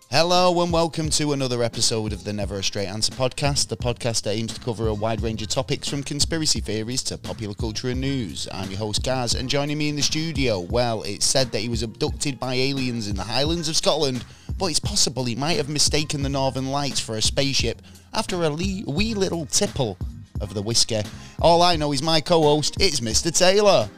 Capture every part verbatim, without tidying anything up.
Hello and welcome to another episode of the Never a Straight Answer podcast, the podcast that aims to cover a wide range of topics from conspiracy theories to popular culture and news. I'm your host Gaz, and joining me in the studio, well, it's said that he was abducted by aliens in the Highlands of Scotland, but it's possible he might have mistaken the Northern Lights for a spaceship after a lee- wee little tipple of the whiskey. All I know is my co-host, it's Mister Taylor.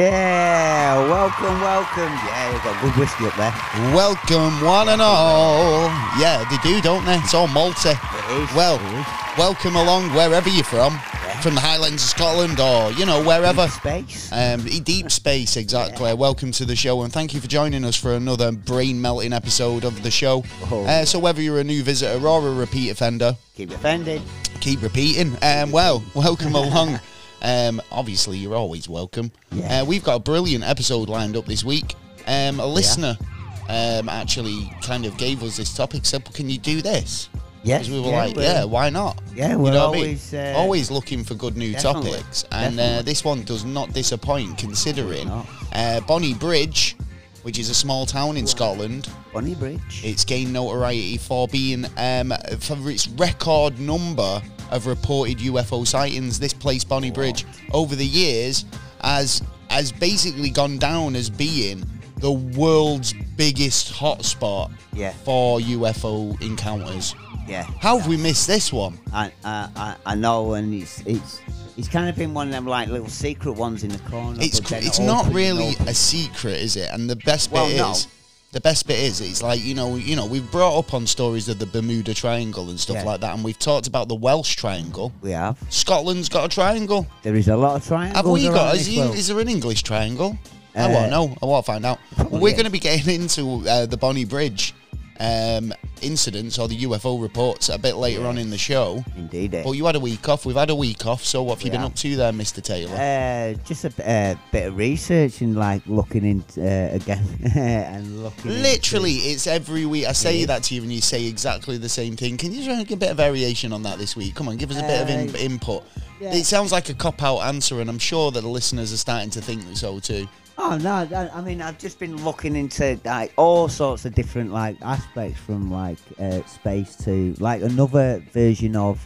Yeah, welcome, welcome. Yeah, we've got good whiskey up there. Welcome, one and all. Yeah, they do, don't they? It's all malty. It is. Well, it is. welcome along wherever you're from. Yeah. From the Highlands of Scotland or, you know, wherever. Deep space. Um, deep space, exactly. Yeah. Welcome to the show, and thank you for joining us for another brain-melting episode of the show. Oh. Uh, so whether you're a new visitor or a repeat offender, Keep offended. keep repeating. Um, well, welcome along. Um, obviously, you're always welcome. Yeah. Uh, we've got a brilliant episode lined up this week. Um, a listener um, actually kind of gave us this topic, said, can you do this? Yeah. Because we were yeah, like, we're- yeah, why not? Yeah, You we're know what I mean? always... Uh, Always looking for good new definitely, topics. And uh, definitely. this one does not disappoint, considering not. uh, Bonnie Bridge, which is a small town in Scotland, Bonnie Bridge. it's gained notoriety for being, um, for its record number of reported U F O sightings. This place, Bonnie Bridge, over the years, has, has basically gone down as being the world's biggest hotspot Yeah. for U F O encounters. Yeah. How have we missed this one? I, I, I, I know, and it's it's it's kind of been one of them like little secret ones in the corner. It's but then it's it not opens really and a secret, is it? And the best bit Well, no. is, the best bit is, it's like, you know, you know, we've brought up on stories of the Bermuda Triangle and stuff Yeah. like that, and we've talked about the Welsh Triangle. We have. Scotland's got a triangle. There is a lot of triangles Have we around got? this Is, world. is there an English triangle? I Uh, won't know. I won't find out. probably We're is. going to be getting into uh, the Bonnie Bridge um, incidents or the U F O reports a bit later on in the show. Indeed. eh? But you had a week off. We've had a week off. So what have you We been have. up to there, Mister Taylor? Uh, just a uh, bit of research and like looking into uh, again and looking. into- Literally, it's every week. I say It is. that to you, and you say exactly the same thing. Can you try and get a bit of variation on that this week? Come on, give us a bit of in- Uh, input. yeah. It sounds like a cop-out answer, and I'm sure that the listeners are starting to think so too. Oh no! I, I mean, I've just been looking into like all sorts of different like aspects from like uh, space to like another version of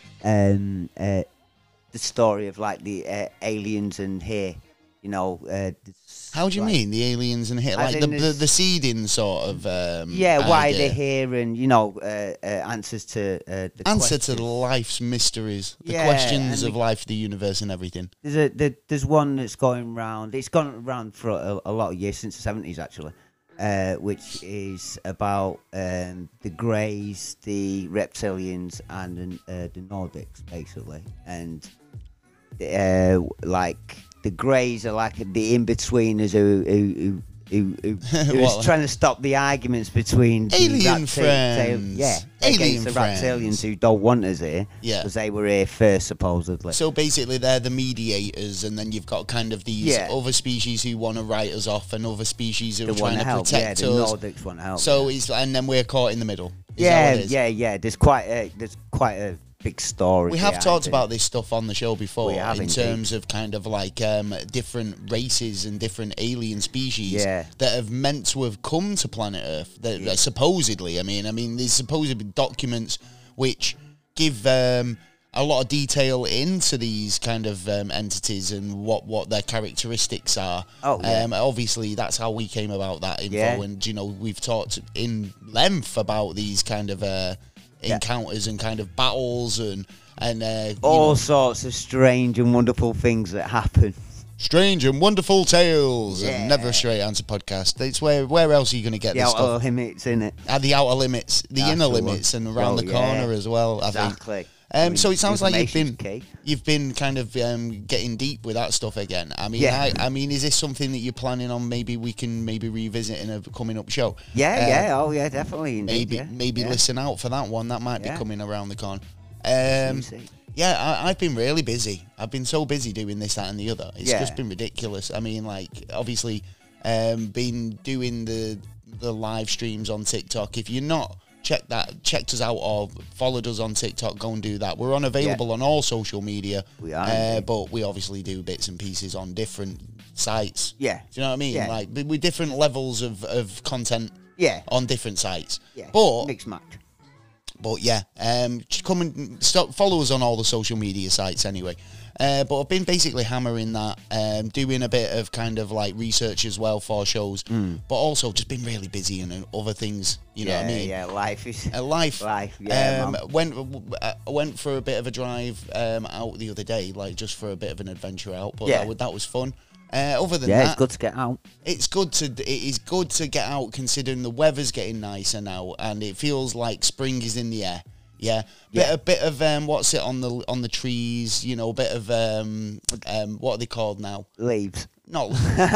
um, uh, the story of like the uh, aliens and here. You know. Uh, this, How do you like- mean the aliens and hit As like the, in the this- the seeding sort of? Um, Yeah, why idea? they're here and you know uh, uh, answers to uh, the Answer questions. to life's mysteries, the Yeah, questions and of the- life, the universe, and everything. There's a there, there's one that's going round. It's gone around for a, a lot of years since the seventies actually, uh, which is about um, the Greys, the reptilians, and uh, the Nordics basically. And uh, like the Greys are like the in-betweeners who who. who who, who, who's What? trying to stop the arguments between the Alien reptil- friends. yeah, Alien against the friends. reptilians who don't want us here, Yeah. because they were here first supposedly. So basically, they're the mediators, and then you've got kind of these Yeah. other species who want to write us off, and other species who They are trying want to to help, yeah. protect The us. Nordics want to help. So it's and then we're caught in the middle. Is yeah, that what it is? yeah, yeah. There's quite a there's quite a big story. We have behind talked it. about this stuff on the show before, We have in indeed. terms of kind of like um, different races and different alien species Yeah. that have meant to have come to planet Earth. That Yeah. supposedly, I mean, I mean, there's supposedly documents which give um, a lot of detail into these kind of um, entities and what, what their characteristics are. Oh, yeah. Um, obviously, that's how we came about that info, Yeah. and you know, we've talked in length about these kind of. Uh, Yeah. encounters and kind of battles and and uh, you all know, sorts of strange and wonderful things that happen. strange and wonderful tales Yeah. and Never a Straight Answer podcast. It's where where else are you going to get The this outer stuff? limits, in it. At the outer limits, the That's inner the one. limits, and around Oh, the corner yeah. as well. I think. Exactly. Um, I mean, so it sounds like you've been information's key. you've been kind of um, getting deep with that stuff again. I mean, Yeah. I, I mean, is this something that you're planning on? Maybe we can maybe revisit in a coming up show. Yeah, Uh, yeah, oh yeah, definitely. Indeed, Maybe yeah. maybe yeah. listen out for that one. That might be Yeah. coming around the corner. Um, See. Yeah, I, I've been really busy. I've been so busy doing this, that, and the other. It's Yeah. just been ridiculous. I mean, like, obviously, um, been doing the the live streams on TikTok. If you're not check that, checked us out or followed us on TikTok, go and do that. We're unavailable on all social media. We are, uh, indeed. but we obviously do bits and pieces on different sites. Yeah. Do you know what I mean? Yeah. Like with with different levels of, of content Yeah. on different sites. Yeah. But Mixed match. But yeah, um, just come and stop, follow us on all the social media sites anyway. Uh, but I've been basically hammering that, um, doing a bit of kind of like research as well for shows, mm. but also just been really busy and other things. You know yeah, what I mean? Yeah, life is uh, life. Life. Yeah. Um, went I went for a bit of a drive um, out the other day, like just for a bit of an adventure out. But yeah. that, that was fun. Uh, other than yeah, that, it's good to get out. It's good to it is good to get out, considering the weather's getting nicer now, and it feels like spring is in the air. Yeah, bit yeah. a bit of um, what's it on the on the trees? You know, a bit of um, um, what are they called now? Leaves. Not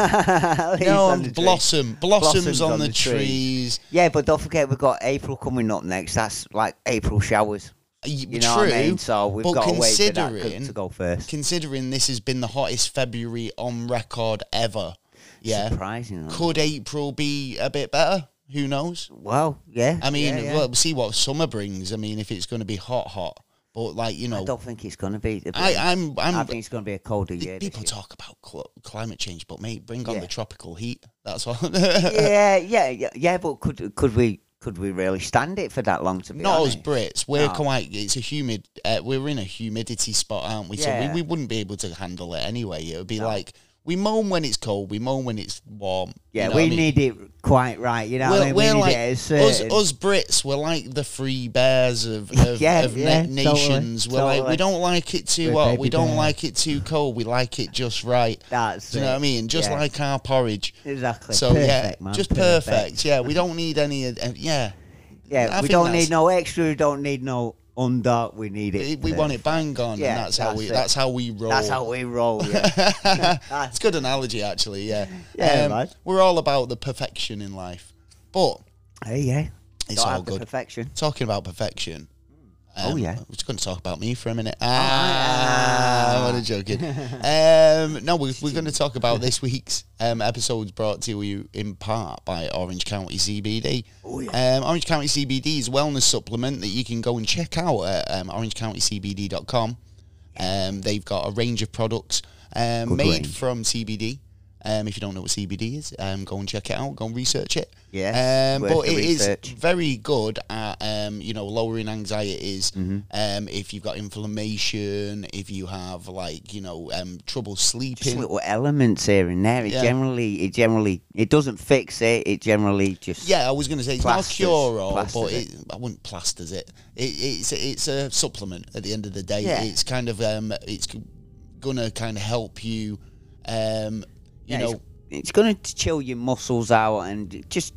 leaves no on the blossom, blossoms, blossoms on, on the, the trees. trees. Yeah, but don't forget we've got April coming up next. That's like April showers. You know True, what I mean? So we've but got to wait for that to go first. Considering this has been the hottest February on record ever, yeah, surprising. Could April be a bit better? Who knows? Well, yeah. I mean, yeah, yeah. well, we'll see what summer brings. I mean, if it's going to be hot, hot. But, like, you know... I don't think it's going to be. I, I'm, I'm, I think it's going to be a colder year. People talk about cl- climate change, but, mate, bring on yeah. the tropical heat. That's all. yeah, yeah, yeah, yeah, but could could we could we really stand it for that long, to be Not honest? as Brits. We're no. quite... It's a humid... Uh, we're in a humidity spot, aren't we? Yeah. So we, we wouldn't be able to handle it anyway. It would be no. like... We moan when it's cold. We moan when it's warm. Yeah, you know we what I mean? need it quite right. You know, we're, what I mean? we're we need like it us, certain... us Brits. We're like the free bears of, of, yeah, of yeah, na- nations. Totally, we're totally. like we don't like it too we're hot. We don't bear. like it too cold. We like it just right. That's Do you know it. what I mean? Just yeah. like our porridge. Exactly. So perfect, yeah, man. just perfect. perfect. Yeah, we don't need any. Uh, yeah. Yeah, I we think don't that's- need no extra. We don't need no under. We need it. We want it bang on, Yeah, and that's, how that's we. it. That's how we roll. That's how we roll. Yeah. It's a good analogy, actually. Yeah. Yeah, um, man. We're all about the perfection in life, but Hey, yeah. it's Don't all have the good. perfection. Talking about perfection. Um, Oh, yeah. I was going to talk about me for a minute. Ah. Ah, what a joking. um, no, we're, we're going to talk about this week's um, episodes brought to you in part by Orange County C B D. Oh, yeah. Um, Orange County C B D is a wellness supplement that you can go and check out at um, orange county c b d dot com. Um, they've got a range of products um, made range. from C B D. Um, if you don't know what C B D is, um, go and check it out. Go and research it. Yes, um, worth but the it is research. very good at um, you know lowering anxieties. Mm-hmm. Um, if you've got inflammation, if you have like you know um, trouble sleeping, Just little elements here and there. It Yeah. generally, it generally, it doesn't fix it. It generally just yeah, I was going to say it's Plasters- not a cure all, plasters but it. it, I wouldn't plasters it. it. It's it's a supplement at the end of the day. Yeah. It's kind of um, it's gonna kind of help you. Um, you Yeah, know. it's, it's going to chill your muscles out and just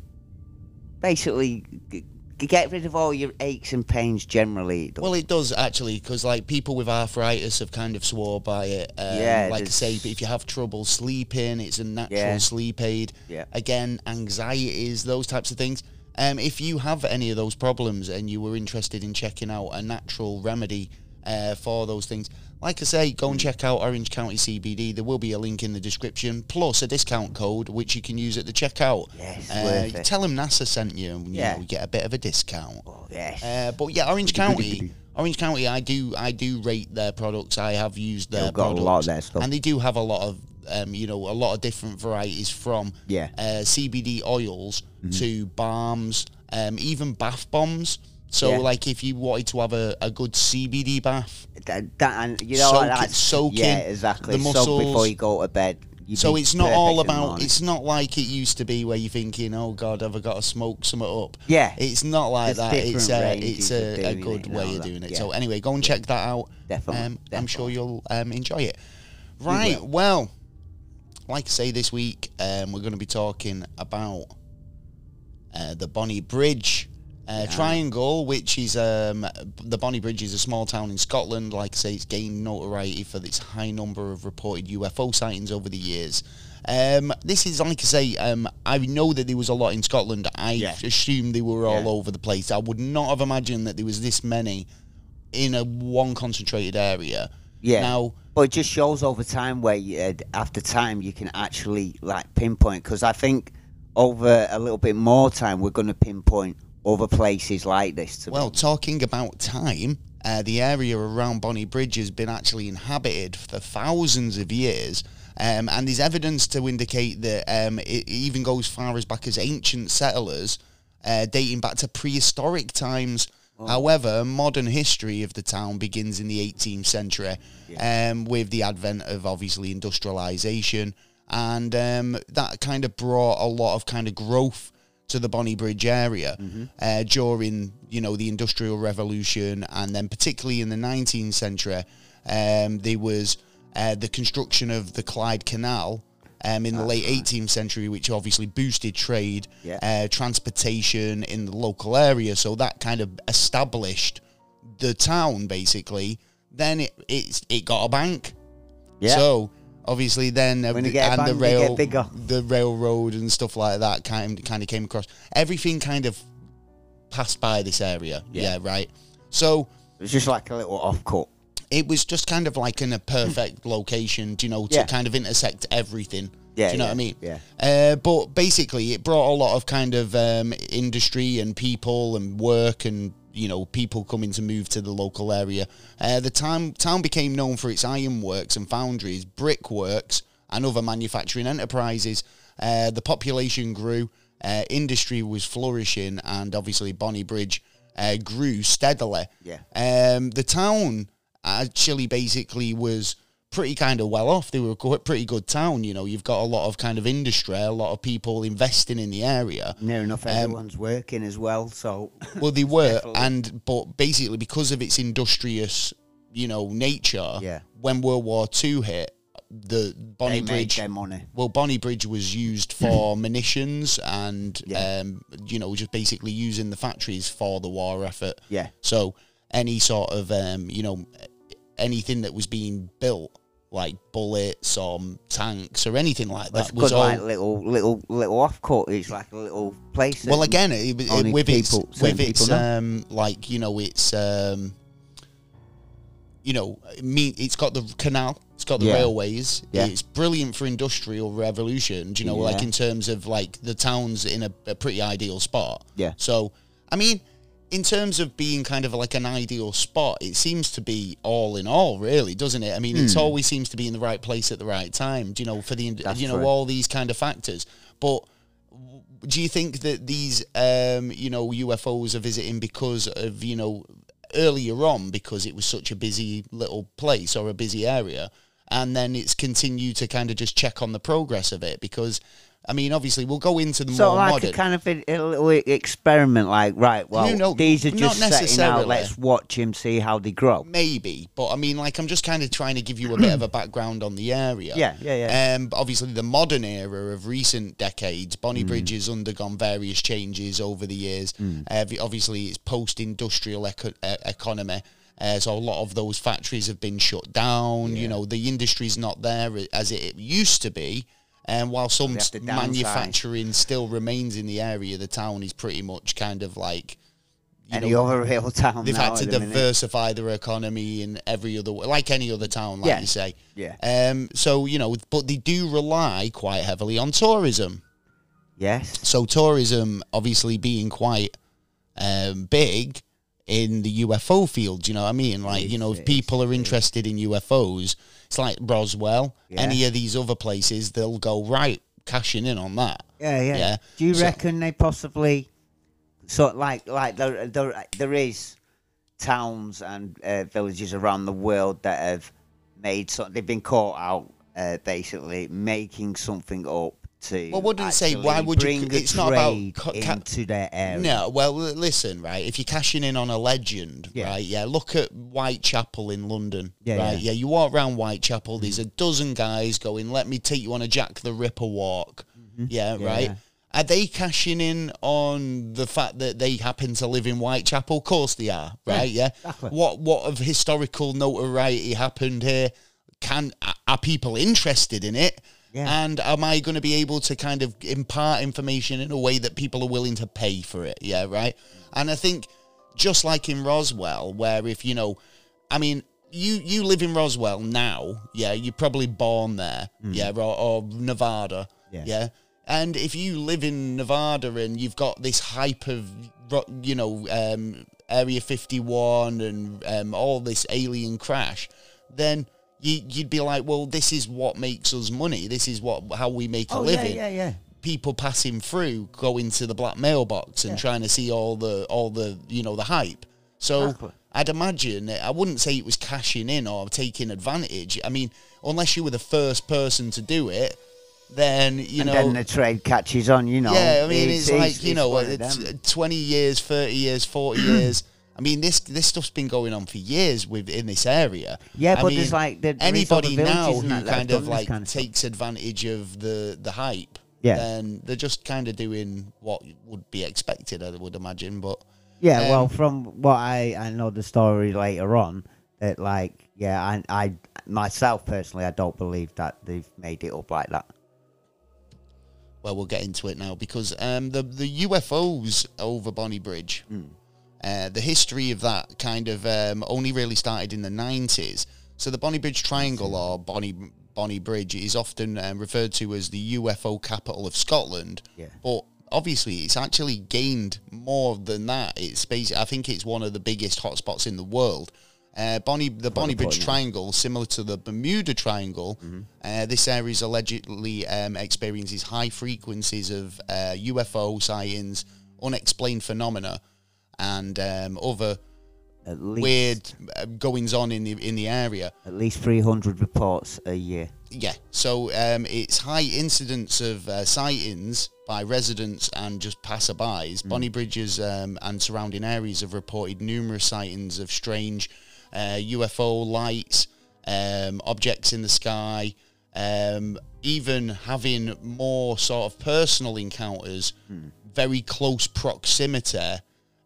basically g- get rid of all your aches and pains. Generally, it does. Well, it does actually, because like people with arthritis have kind of swore by it. Um, Yeah, like I there's- say, if you have trouble sleeping, it's a natural Yeah. sleep aid. Yeah. Again, anxieties, those types of things. Um, if you have any of those problems and you were interested in checking out a natural remedy uh, for those things, like I say, go and check out Orange County C B D. There will be a link in the description, plus a discount code which you can use at the checkout. Yes, uh, worth it. tell them NASA sent you, and you Yeah. know, you get a bit of a discount. oh, yes. Uh, but yeah, Orange County, Orange County, I do, I do rate their products. I have used their They've got a products, lot of their stuff. and they do have a lot of, um, you know, a lot of different varieties from Yeah. uh, C B D oils to balms, um, even bath bombs. So, Yeah. like, if you wanted to have a, a good C B D bath, that, that, and you know soak what? it- That's, soak yeah, in exactly. the Soak muscles. before you go to bed. You'd so be it's not perfect all in the about. morning. It's not like it used to be where you're thinking, "Oh God, have I got to smoke something up?" Yeah. it's not like There's that. It's different a, ranges it's of a, a doing good it and way all of that. doing it. Yeah. So anyway, go and check that out. Definitely, Um, I'm sure definitely. you'll um, enjoy it. Right. will. Well, like I say, this week um, we're going to be talking about uh, the Bonnie Bridge. Uh, Triangle, which is um, the Bonnie Bridge, is a small town in Scotland. Like I say, it's gained notoriety for its high number of reported U F O sightings over the years. Um, this is, like I say, um, I know that there was a lot in Scotland. I Yeah. assumed they were all Yeah. over the place. I would not have imagined that there was this many in a one concentrated area. Yeah. Now, But it just shows over time where you, uh, after time you can actually like pinpoint. Because I think over a little bit more time we're going to pinpoint other places like this. To well, talking about time, uh, the area around Bonnie Bridge has been actually inhabited for thousands of years. Um, and there's evidence to indicate that um, it even goes far as back as ancient settlers uh, dating back to prehistoric times. Oh. However, modern history of the town begins in the eighteenth century, Yeah. um, with the advent of obviously industrialization, and um, that kind of brought a lot of kind of growth to the Bonnybridge area Mm-hmm. uh, during, you know, the Industrial Revolution, and then particularly in the nineteenth century, um, there was uh, the construction of the Clyde Canal. Um, in the That's late right. eighteenth century, which obviously boosted trade, Yeah. uh, transportation in the local area. So that kind of established the town, basically. Then it it's, it got a bank. Yeah. So obviously then uh, When you the- get a and the bank, you get rail, bigger. the railroad and stuff like that kind kind of came across. Everything kind of passed by this area. Yeah. Yeah, right. So It was just like a little off-cut. it was just kind of like in a perfect location, do you know, to Yeah. kind of intersect everything. Yeah, do you know yeah, what I mean? yeah. Uh, but basically, it brought a lot of kind of um, industry and people and work and, you know, people coming to move to the local area. Uh, the town, town became known for its ironworks and foundries, brickworks, and other manufacturing enterprises. Uh, the population grew, uh, industry was flourishing, and obviously Bonnybridge uh, grew steadily. Yeah. Um, the town actually basically was pretty kind of well off. They were a go- pretty good town, you know. You've got a lot of kind of industry, a lot of people investing in the area. Near enough, Um, everyone's working as well, so... Well, they were, Definitely. and but basically because of its industrious, you know, nature, Yeah. when World War Two hit, the they made Bonnybridge, their money. well, Bonnybridge was used for munitions and, Yeah. um, you know, just basically using the factories for the war effort. Yeah. So any sort of, um, you know, anything that was being built, like bullets or tanks or anything like It's that, was good, all. like little, little, little off-cut. It's like a little place. Well, that again, it, it, only with its people- with certain its people know. um, like you know, it's um, you know, me. It's got the canal. It's got the Yeah. railways. Yeah. It's brilliant for industrial revolution. Do you know, like Yeah. in terms of like the town's in a, a pretty ideal spot. Yeah. So, I mean, in terms of being kind of like an ideal spot, it seems to be all in all, really, doesn't it? I mean, it's always seems to be in the right place at the right time. Do you know, for the That's you know true. all these kind of factors, but. Do you think that these, um, you know, U F Os are visiting because of, you know, earlier on because it was such a busy little place or a busy area, and then it's continued to kind of just check on the progress of it? Because, I mean, obviously, we'll go into the So more like modern. a kind of a, a little experiment, like right, well, no, these are not just setting necessarily. out. Let's watch him, see how they grow. Maybe, but I mean, like, I'm just kind of trying to give you a bit of a background on the area. Yeah, yeah, yeah. Um, but obviously, the modern era of recent decades, Bonnybridge Mm. has undergone various changes over the years. Uh, the- obviously, it's post-industrial eco- uh, economy. Uh, so a lot of those factories have been shut down. You know, the industry's not there as it used to be. And while some They have to s- downsize. manufacturing still remains in the area, the town is pretty much kind of like, you Any know, other real town they've now had to at the minute. diversify their economy in every other way, like any other town, like Yeah. you say. Yeah. Um. So, you know, but they do rely quite heavily on tourism. Yes. So tourism, obviously, being quite um, big in the U F O field. You know what I mean? Like, you know, if It is, people it are is. interested in U F Os, it's like Roswell. Yeah. Any of these other places, they'll go right cashing in on that. Yeah, yeah. Yeah. Do you So- reckon they possibly, sort like like there there there is towns and uh, villages around the world that have made so they've been caught out uh, basically making something up to. Well, what did it say? actually Why would you- bring a it's not about trade ca- ca- into their area? No, well, l- listen, right? If you're cashing in on a legend, Yeah. right? Yeah, look at Whitechapel in London, Yeah, right? yeah. Yeah. you walk around Whitechapel, there's a dozen guys going, let me take you on a Jack the Ripper walk. Yeah, Yeah, right? yeah. Are they cashing in on the fact that they happen to live in Whitechapel? Of course they are, right? Yeah. exactly. What what of historical notoriety happened here? Can are people interested in it? Yeah. And am I going to be able to kind of impart information in a way that people are willing to pay for it? Yeah, right. And I think just like in Roswell, where if you know, I mean, you you live in Roswell now, yeah, you're probably born there, yeah, or, or Nevada, Yeah. yeah. And if you live in Nevada and you've got this hype of, ro- you know, um, Area fifty-one and um, all this alien crash, then you, you'd be like, well, this is what makes us money. This is what how we make a Oh yeah, living. yeah, yeah. people passing through going to the black mailbox and Yeah. trying to see all the all the you know the hype. So Exactly. I'd imagine, I wouldn't say it was cashing in or taking advantage. I mean, unless you were the first person to do it, then you and know. then the trade catches on, you know. Yeah, I mean, it's, like you it's know, one of it's them. twenty years, thirty years, forty years. I mean, this this stuff's been going on for years with in this area. Yeah, I but mean, there's like there- there is anybody other now villages and who that that have kind done of this like kind of stuff. takes advantage of the the hype. Yeah. Then they're just kind of doing what would be expected, I would imagine. But Yeah, um, well, from what I, I know the story later on, that like, yeah, I, I myself personally, I don't believe that they've made it up like that. well, we'll get into it now because um, the the U F Os over Bonnie Bridge. Mm. Uh, the history of that kind of um, only really started in the nineties. So the Bonnie Bridge Triangle, or Bonnie Bonnie Bridge, is often um, referred to as the U F O capital of Scotland. Yeah. But obviously, it's actually gained more than that. It's basically, I think it's one of the biggest hotspots in the world. Uh, Bonnie, the Bonnie Bridge Triangle, similar to the Bermuda Triangle, mm-hmm. uh, this area is allegedly um, experiences high frequencies of uh, U F O sightings, unexplained phenomena, and um, other At least, weird uh, goings on in the in the area. At least three hundred reports a year. Yeah, so um, it's high incidence of uh, sightings by residents and just passerbys. Mm. Bonnie Bridges um, and surrounding areas have reported numerous sightings of strange uh, U F O lights, um, objects in the sky, um, even having more sort of personal encounters, mm. very close proximity.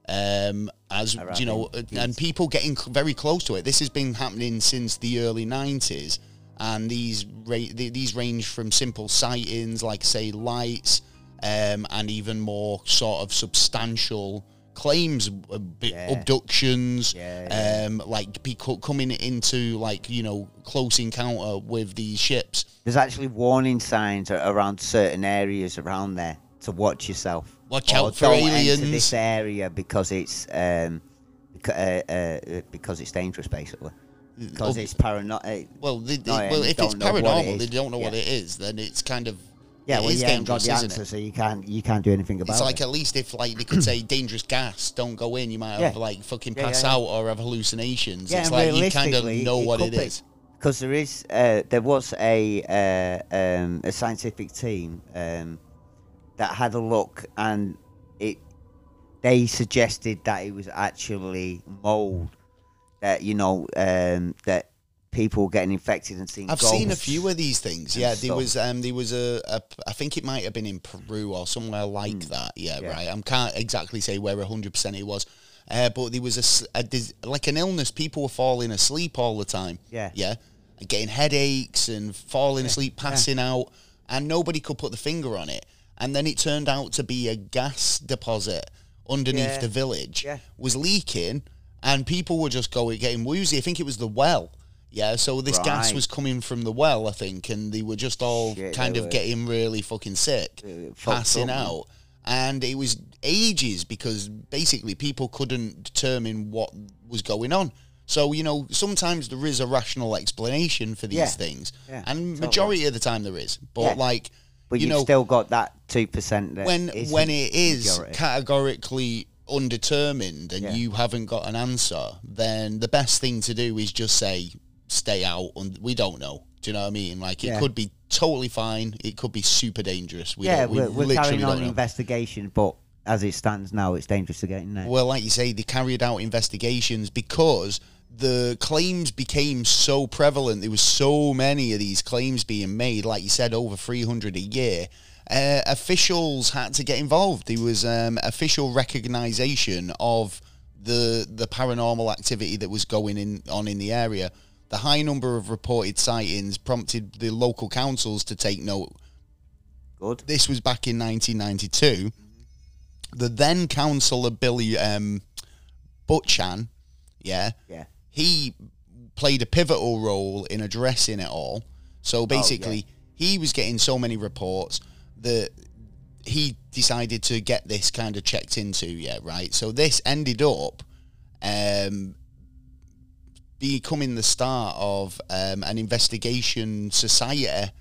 Um, as you know, and people getting cl- very close to it. This has been happening since the early nineties, and these ra- these range from simple sightings, like say lights, um, and even more sort of substantial claims, uh, yeah. abductions, yeah, yeah. Um, like people coming into like you know close encounter with these ships. There's actually warning signs around certain areas around there to watch yourself. Watch or out for don't aliens. Enter this area because it's um, beca- uh, uh, because it's dangerous, basically. Because oh, it's paranormal. Well, they, they, well, if it's paranormal, it they don't know yeah. what it is. Then it's kind of yeah. it Well, is you haven't got dangerous, the isn't answer, it? so you can't you can't do anything about it's it. It's like at least if like they could say dangerous gas, don't go in. You might have yeah. like fucking yeah, pass yeah, out yeah. or have hallucinations. Yeah, it's and like you kind of know it what it be. is. Because there is uh, there was a uh, um, a scientific team um, that had a look, and it they suggested that it was actually mold, that you know um, that people were getting infected and seeing I've ghosts seen a few of these things. Yeah, there stuff. was um, there was a, a I think it might have been in Peru or somewhere like mm. that. Yeah, yeah, right. I can't exactly say where one hundred percent it was. Uh, but there was a, a like an illness. People were falling asleep all the time. Yeah, yeah, and getting headaches and falling yeah. asleep, passing yeah. out, and nobody could put the finger on it. And then it turned out to be a gas deposit underneath yeah. the village yeah. was leaking, and people were just going getting woozy. I think it was the well. Yeah, so this right. gas was coming from the well, I think, and they were just all Shit, kind of were. getting really fucking sick, uh, passing up, out. And it was ages because basically people couldn't determine what was going on. So, you know, sometimes there is a rational explanation for these yeah. things. Yeah, and totally. majority of the time there is. But, yeah. like, but you you've know, still got that two percent that when when it is majority. categorically undetermined and yeah. you haven't got an answer, then the best thing to do is just say, stay out, and we don't know. Do you know what I mean? Like, it yeah. could be totally fine. It could be super dangerous. We yeah, don't, we we're, we're literally carrying on don't an know. investigation, but as it stands now, it's dangerous to get in there. Well, like you say, they carried out investigations because the claims became so prevalent. There was so many of these claims being made, like you said, over three hundred a year. Uh, officials had to get involved. There was um, official recognition of the the paranormal activity that was going in on in the area. The high number of reported sightings prompted the local councils to take note. Good. This was back in nineteen ninety-two. The then councillor Billy um, Butchan, yeah, yeah, he played a pivotal role in addressing it all. So basically, oh, yeah. he was getting so many reports that he decided to get this kind of checked into, yeah, right? So this ended up um, becoming the start of um, an investigation society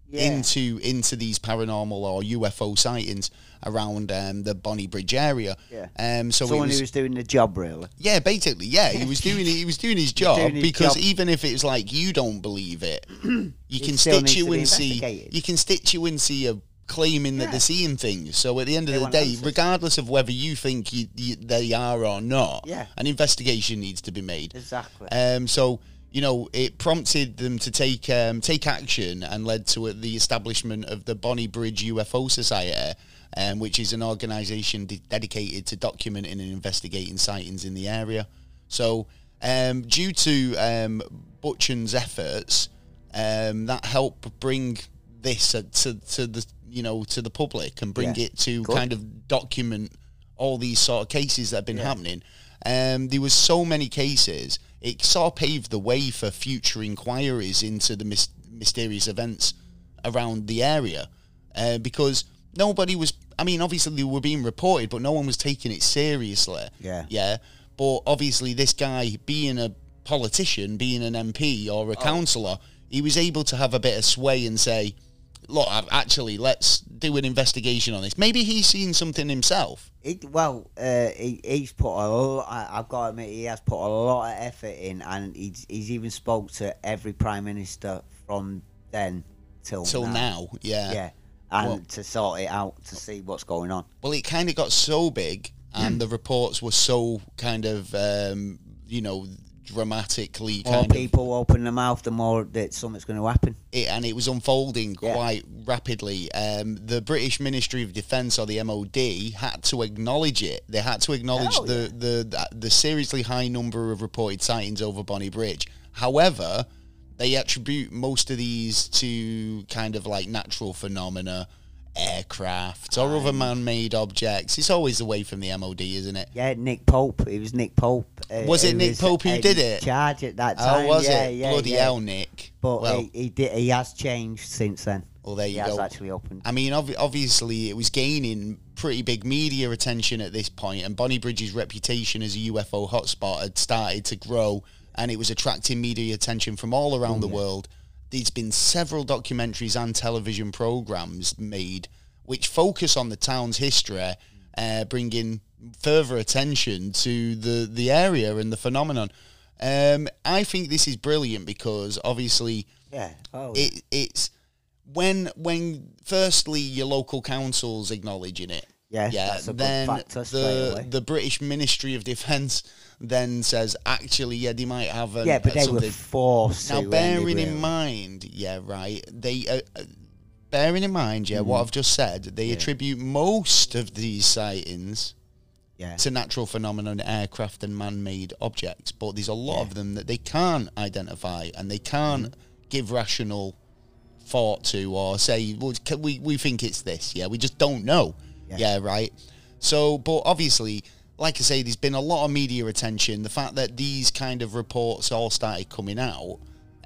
Yeah. into into these paranormal or U F O sightings around um, the Bonnie Bridge area. Yeah. Um, so Someone it was, who was doing the job, really. yeah, basically, yeah, he was doing he was doing his job doing his because job. even if it's like you don't believe it, you can still stitch needs you to be and see investigated. you can stitch you and see a claiming that Yeah. they're seeing things. So at the end of They the want day, answers. regardless of whether you think you, you, they are or not, Yeah. an investigation needs to be made. Exactly. Um, so you know, it prompted them to take um, take action and led to the establishment of the Bonnie Bridge U F O Society, um, which is an organisation de- dedicated to documenting and investigating sightings in the area. So, um, due to um, Butchen's efforts, um, that helped bring this uh, to to the you know to the public and bring Yeah. it to Good. kind of document all these sort of cases that have been Yeah. happening. Um, there was so many cases. It sort of paved the way for future inquiries into the mis- mysterious events around the area, uh, because nobody was. I mean, obviously they were being reported, but no one was taking it seriously. Yeah. Yeah. But obviously, this guy, being a politician, being an M P or a councillor, he was able to have a bit of sway and say, "Look, I've actually, let's do an investigation on this." Maybe he's seen something himself. He, well, uh, he, he's put a lot. I've got to admit, he has put a lot of effort in, and he's he's even spoke to every prime minister from then till Till now. now, yeah. Yeah, and Well- to sort it out to see what's going on. Well, it kind of got so big, and the reports were so kind of, um, you know, dramatically More kind people open their mouth, the more that something's going to happen. of, it, and it was unfolding Yeah. quite rapidly. Um, the British Ministry of Defence, or the M O D, had to acknowledge it. They had to acknowledge Hell the, the the seriously high number of reported sightings over Bonnie Bridge. However, they attribute most of these to kind of like natural phenomena, aircraft, or other man-made objects. It's always the way from the M O D, isn't it? Yeah, Nick Pope. It was Nick Pope. Uh, Was it who Nick was Pope who in did it? Charge at that time. Oh, was yeah, it? Yeah, Bloody yeah. hell, Nick. But well, he, he did. He has changed since then. well, there He you has go. actually opened. I mean, ob- obviously, it was gaining pretty big media attention at this point, and Bonnie Bridge's reputation as a U F O hotspot had started to grow, and it was attracting media attention from all around the world. There's been several documentaries and television programs made which focus on the town's history, uh, bringing further attention to the, the area and the phenomenon. Um, I think this is brilliant because, obviously, Yeah. Oh, it, it's when when firstly your local council's acknowledging it. Yeah, yeah. that's a good Then factor straight the away. the British Ministry of Defence then says actually, yeah, they might have a, yeah, but they something. were forced Now, to. bearing weren't they, in really? mind, yeah, right, they uh, uh, bearing in mind, yeah, Mm. what I've just said, they attribute most of these sightings Yeah. to natural phenomenon, aircraft and man-made objects, but there's a lot Yeah. of them that they can't identify and they can't give rational thought to or say, well, can we, we think it's this, yeah, we just don't know, Yeah. yeah, right? So, but obviously, like I say, there's been a lot of media attention. The fact that these kind of reports all started coming out,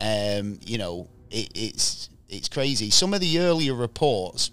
um, you know, it, it's it's crazy. Some of the earlier reports,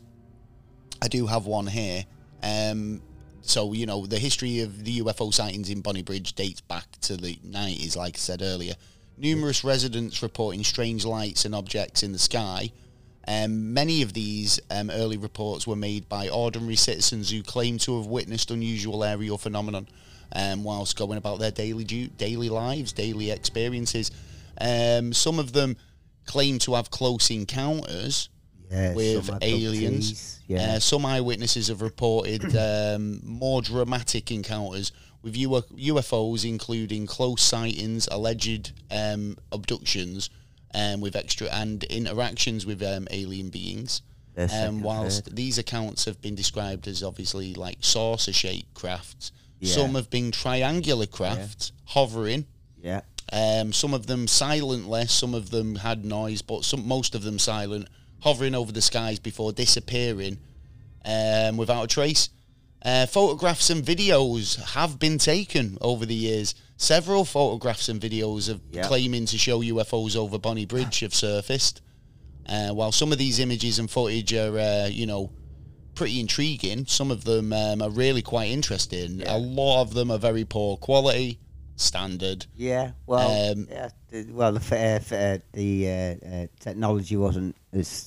I do have one here. Um, so, you know, the history of the U F O sightings in Bonnie Bridge dates back to the nineties, like I said earlier. Numerous residents reporting strange lights and objects in the sky. Um, many of these um, early reports were made by ordinary citizens who claim to have witnessed unusual aerial phenomenon um, whilst going about their daily du- daily lives, daily experiences. Um, some of them claim to have close encounters Yeah, with some aliens. abductees, Yeah. Uh, some eyewitnesses have reported um, more dramatic encounters with U- UFOs, including close sightings, alleged um, abductions, um, with extra and interactions with um, alien beings. They're Um, second, whilst third. these accounts have been described as obviously like saucer-shaped crafts, Yeah. some have been triangular crafts hovering. Yeah. Um, some of them silently, some of them had noise, but some most of them silent, hovering over the skies before disappearing um, without a trace. Uh, photographs and videos have been taken over the years. Several photographs and videos of Yep. claiming to show U F Os over Bonnie Bridge have surfaced. Uh, while some of these images and footage are, uh, you know, pretty intriguing, some of them um, are really quite interesting. Yeah. A lot of them are very poor quality, standard. Yeah. Well, Um, yeah, the, well, the f- uh, f- uh, the uh, uh, technology wasn't as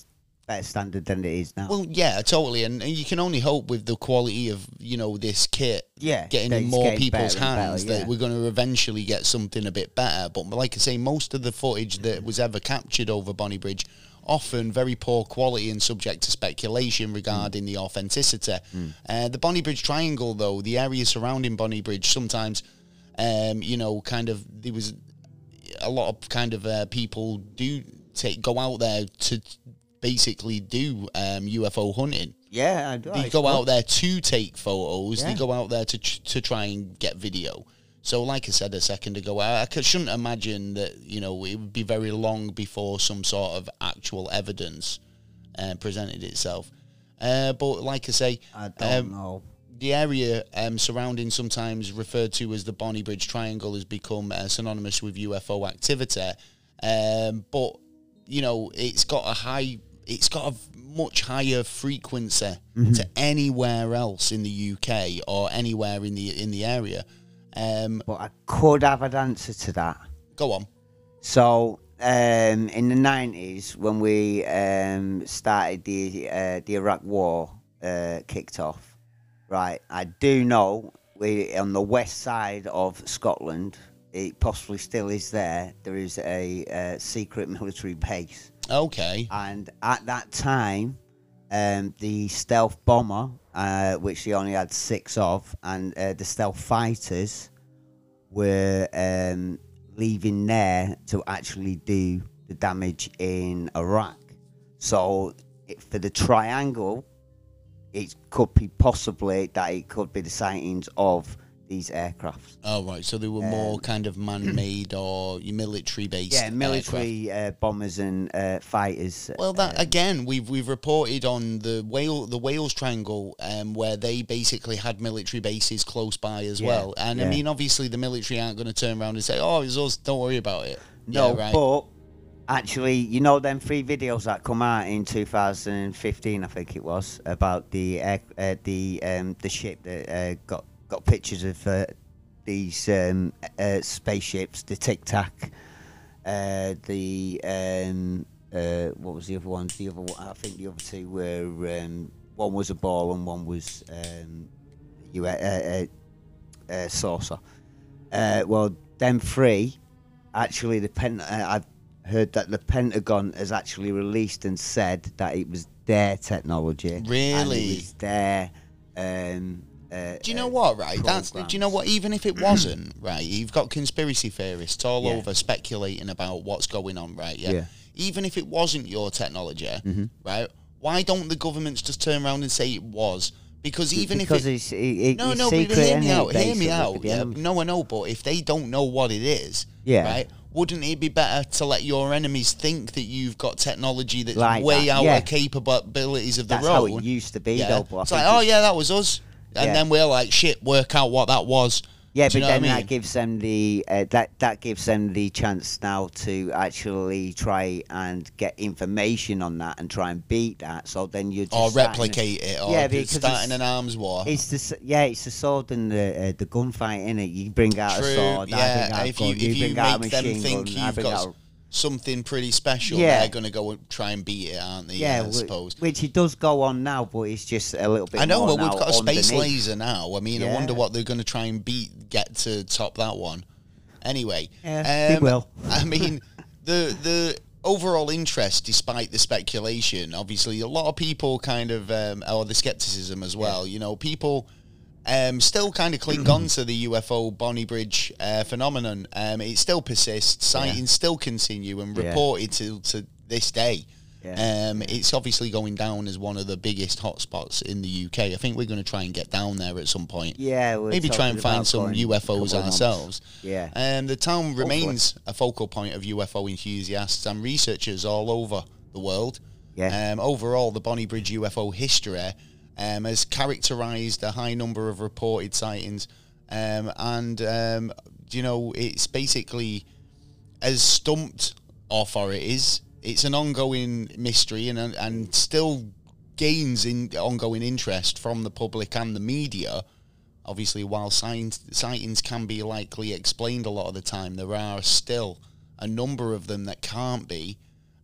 better standard than it is now. Well, yeah, totally, and, and you can only hope with the quality of, you know, this kit yeah, getting that in it's more getting people's better and hands better, yeah. that we're going to eventually get something a bit better. But like I say, most of the footage that was ever captured over Bonnie Bridge, often very poor quality and subject to speculation regarding mm. the authenticity. Mm. Uh, the Bonnie Bridge Triangle, though, the area surrounding Bonnie Bridge, sometimes, um, you know, kind of, there was a lot of kind of uh, people do take go out there to basically do um, U F O hunting. Yeah, I do. They go out there to take photos. Yeah. They go out there to to try and get video. So, like I said a second ago, I, I shouldn't imagine that, you know, it would be very long before some sort of actual evidence uh, presented itself. Uh, but, like I say, I don't um, know. The area um, surrounding, sometimes referred to as the Bonnie Bridge Triangle, has become uh, synonymous with U F O activity. Um, but, you know, it's got a high... It's got a much higher frequency mm-hmm. to anywhere else in the U K or anywhere in the in the area. Um, but I could have an answer to that. Go on. So, um, in the nineties, when we um, started the uh, the Iraq War, uh, kicked off, right? I do know we on the west side of Scotland. It possibly still is there. There is a, a secret military base. Okay. And at that time, um, the stealth bomber, uh, which they only had six of, and uh, the stealth fighters were um, leaving there to actually do the damage in Iraq. So it, for the triangle, it could be possibly that it could be the sightings of these aircrafts. Oh, right. So they were um, more kind of man-made or military-based. Yeah, military uh, bombers and uh, fighters. Well, that um, again, we've we've reported on the Wales the Wales Triangle, um, where they basically had military bases close by as yeah, well. And yeah. I mean, obviously, the military aren't going to turn around and say, "Oh, it's us. Don't worry about it." No, yeah, right. but actually, you know, them three videos that come out in two thousand fifteen, I think it was, about the air, uh, the um, the ship that uh, got. Got pictures of uh, these um, uh, spaceships, the Tic Tac, uh, the um, uh, what was the other one? The other one, I think the other two were um, one was a ball and one was um, you uh, uh, uh, saucer. Uh, well, them three, actually, the Pent- uh, I've heard that the Pentagon has actually released and said that it was their technology. Really, and it was their. Um, Uh, do you know uh, what, right? programs. That's do you know what? Even if it wasn't, right, you've got conspiracy theorists all yeah. over speculating about what's going on, right? Yeah. yeah. Even if it wasn't your technology, mm-hmm. right? Why don't the governments just turn around and say it was? Because even because if it, it's, it, it, no, it's no, secret, but hear me out, it, hear me out. Yeah, enemy. no, I know, but if they don't know what it is, yeah. right? Wouldn't it be better to let your enemies think that you've got technology that's like way that. out yeah. of capabilities of their That's own? how it used to be, yeah. though. But it's like, oh yeah, that was us. And yeah. then we're like, shit, work out what that was. Yeah, Do but you know then what I mean? that gives them the uh, that that gives them the chance now to actually try and get information on that and try and beat that. So then you just or starting- replicate it, or yeah, yeah, because starting it's- an arms war. It's the s- yeah, it's the sword and the uh, the gunfight in it. You bring out True, a sword, I yeah. bring out a If gun, you if you bring out a make them machine think gun, I you've bring got out. something pretty special, Yeah. they're going to go and try and beat it, aren't they? Yeah, Yeah, I wh- suppose. which it does go on now, but it's just a little bit. I know, more but we've now got a space underneath. laser now. I mean, I Yeah. wonder what they're going to try and beat, get to top that one. Anyway, Yeah, they um, will. I mean, the the overall interest, despite the speculation, obviously, a lot of people kind of, um, or the skepticism as well. You know, people um, still kind of cling on to the U F O Bonnie Bridge uh, phenomenon. Um, it still persists. Sightings Yeah. still continue and Yeah. reported to to this day. Yeah. Um, it's obviously going down as one of the biggest hotspots in the U K. I think we're going to try and get down there at some point. Yeah, we're Maybe try and talking find about some going U F a couple Os of months. ourselves. Yeah. Um, the town remains a focal point of U F O enthusiasts and researchers all over the world. Yeah. Um, overall, the Bonnie Bridge U F O history um, has characterised a high number of reported sightings, um, and um, you know, it's basically has stumped authorities. It's an ongoing mystery and and still gains in ongoing interest from the public and the media. Obviously, while signs, sightings can be likely explained a lot of the time, there are still a number of them that can't be.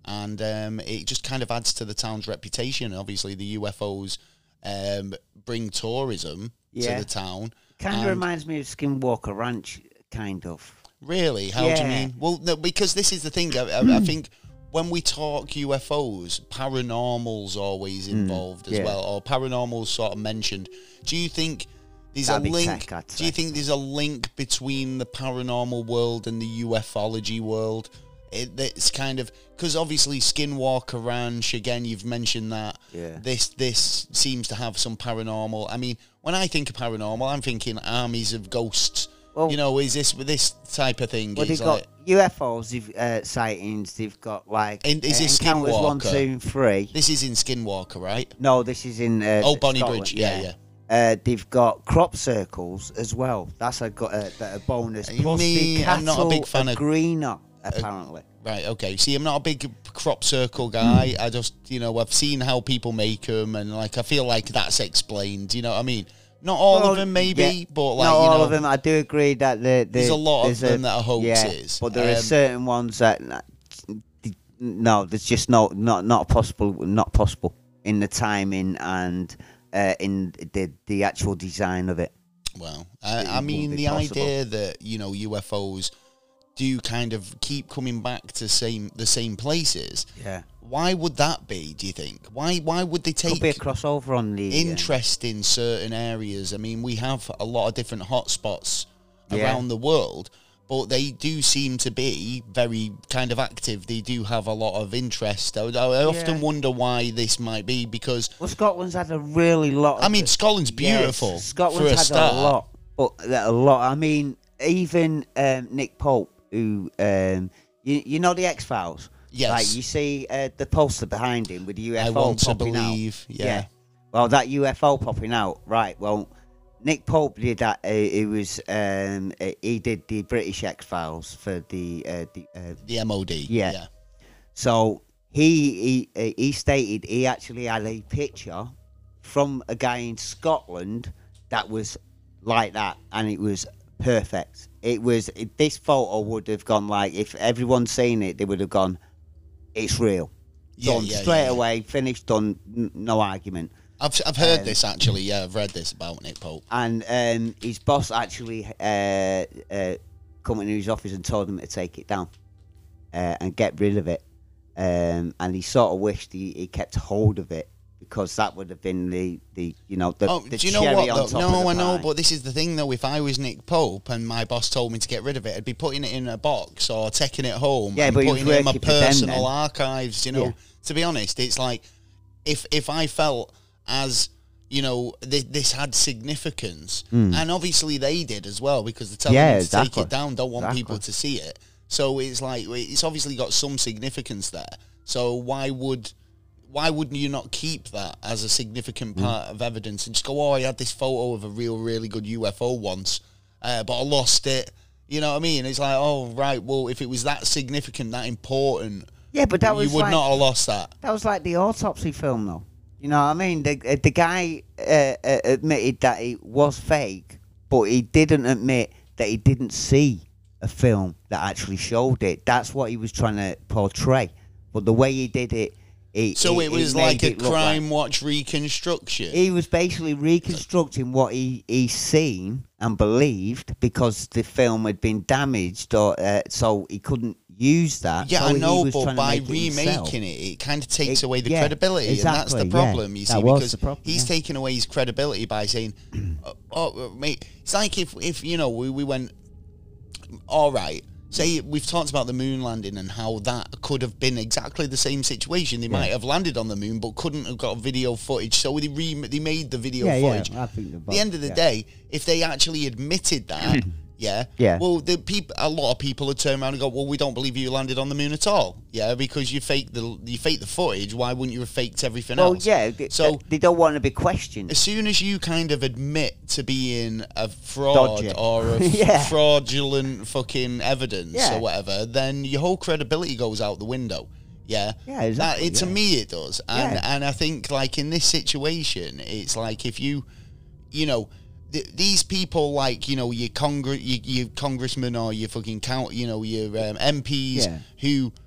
and um, it just kind of adds to the town's reputation. Obviously, the U F Os um, bring tourism Yeah. to the town. Kind of and- reminds me of Skinwalker Ranch, kind of. Really? How do you Yeah. mean? Well, no, because this is the thing. I, I, I think when we talk U F Os, paranormal's always involved as yeah. well, or paranormal's sort of mentioned. Do you think there's That'd a be link? tech, I'd do you say. think there's a link between the paranormal world and the ufology world? It, it's kind of because obviously Skinwalker Ranch. Again, you've mentioned that. Yeah. This this seems to have some paranormal. I mean, when I think of paranormal, I'm thinking armies of ghosts. Well- you know, is this this type of thing? Well, is they've like, got U F Os, they've, uh, sightings, they've got like In- is uh, this Encounters one, Skinwalker? two, and three. This is in Skinwalker, right? No, this is in uh, Oh, Bonnie Scotland, Bridge, yeah, yeah. Uh, they've got crop circles as well. That's a, got a, a bonus. You Plus, mean- the cattle I'm not a big fan are of- greener, apparently. Right, okay. See, I'm not a big crop circle guy. Hmm. I just, you know, I've seen how people make them, and like I feel like that's explained. You know what I mean? Not all Well, of them, maybe, yeah, but like Not you all know, of them. I do agree that the, the, There's a lot of there's them that are hoaxes. Yeah, but there Um, are certain ones that no, there's just no, not not possible, not possible in the timing and uh, in the the actual design of it. well, I, it I mean, wouldn't be the possible. idea that you know U F Os do kind of keep coming back to same the same places. Yeah, Why would that be? Do you think? Why why would they take could be a crossover on the uh, interest in certain areas? I mean, we have a lot of different hotspots Yeah. around the world, but they do seem to be very kind of active. They do have a lot of interest. I, I often Yeah. wonder why this might be because, Well, Scotland's had a really lot. I of mean, it. Scotland's Yes, beautiful Scotland's for a had start. a lot, but a lot. I mean, even um, Nick Pope, who um, you you know the X Files. Yes. Like you see uh, the poster behind him with the U F O I want to popping believe, out. yeah. Well, that U F O popping out, right? Well, Nick Pope did that. Uh, it was um, uh, he did the British X Files for the uh, the. Uh, The M O D. Yeah. yeah. so he he uh, he stated he actually had a picture from a guy in Scotland that was like that, and it was perfect. It was it, this photo would have gone like if everyone's seen it, they would have gone, it's real. Yeah, Done yeah, straight yeah. away, finished, done, n- no argument. I've I've heard Um, this actually. Yeah, I've read this about Nick Pope. And um, his boss actually uh, uh, come into his office and told him to take it down uh, and get rid of it. Um, and he sort of wished he, he kept hold of it because that would have been the, the you know the, Oh, the do you know cherry what? on Though? top No, of the I know, pie. but this is the thing, though. If I was Nick Pope and my boss told me to get rid of it, I'd be putting it in a box or taking it home Yeah, and but he was putting it in my working for them personal then. archives. You know, Yeah. to be honest, it's like if if I felt as you know th- this had significance, and obviously they did as well because they're telling Hmm. Yeah, them to take exactly. it down, don't want Exactly. people to see it. So it's like it's obviously got some significance there. So why would why wouldn't you not keep that as a significant part of evidence and just go, oh, I had this photo of a real, really good U F O once, uh, but I lost it. You know what I mean? It's like, oh, right, well, if it was that significant, that important, yeah, but that you was would like, not have lost that. that was like the autopsy film, though. You know what I mean? The uh, the guy uh, uh, admitted that it was fake, but he didn't admit that he didn't see a film that actually showed it. That's what he was trying to portray. But the way he did it, it So it, it was made like a it look crime like- watch reconstruction. He was basically reconstructing what he he seen and believed because the film had been damaged, or uh, so he couldn't use that. yeah, so I he know, was but trying to by make it himself. remaking it, it kind of takes It- away the yeah, credibility, and that's the exactly, yeah. problem, you see, That was because the problem, he's yeah. taking away his credibility by saying, oh, oh, mate, it's like if, if you know, we, we went, all right, say we've talked about the moon landing and how that could have been exactly the same situation. They might have landed on the moon, but couldn't have got video footage, so they, re- they made the video Yeah, yeah, footage. I think they're At both, the end of the yeah. day, if they actually admitted that, yeah, Yeah. well, the people, a lot of people would turn around and go, "Well, we don't believe you landed on the moon at all." Yeah, because you faked the you faked the footage. Why wouldn't you have faked everything Well, else? yeah. They, So they don't want to be questioned. as soon as you kind of admit to being a fraud Dodgy. or a f- Yeah. fraudulent fucking evidence Yeah. or whatever, then your whole credibility goes out the window. Yeah, Yeah, exactly, That, it, to yeah. me, it does, and Yeah. and I think like in this situation, it's like if you, you know. th- These people, like you know, your congr- your, your congressmen or your fucking count, you know, your um, M Ps Yeah. who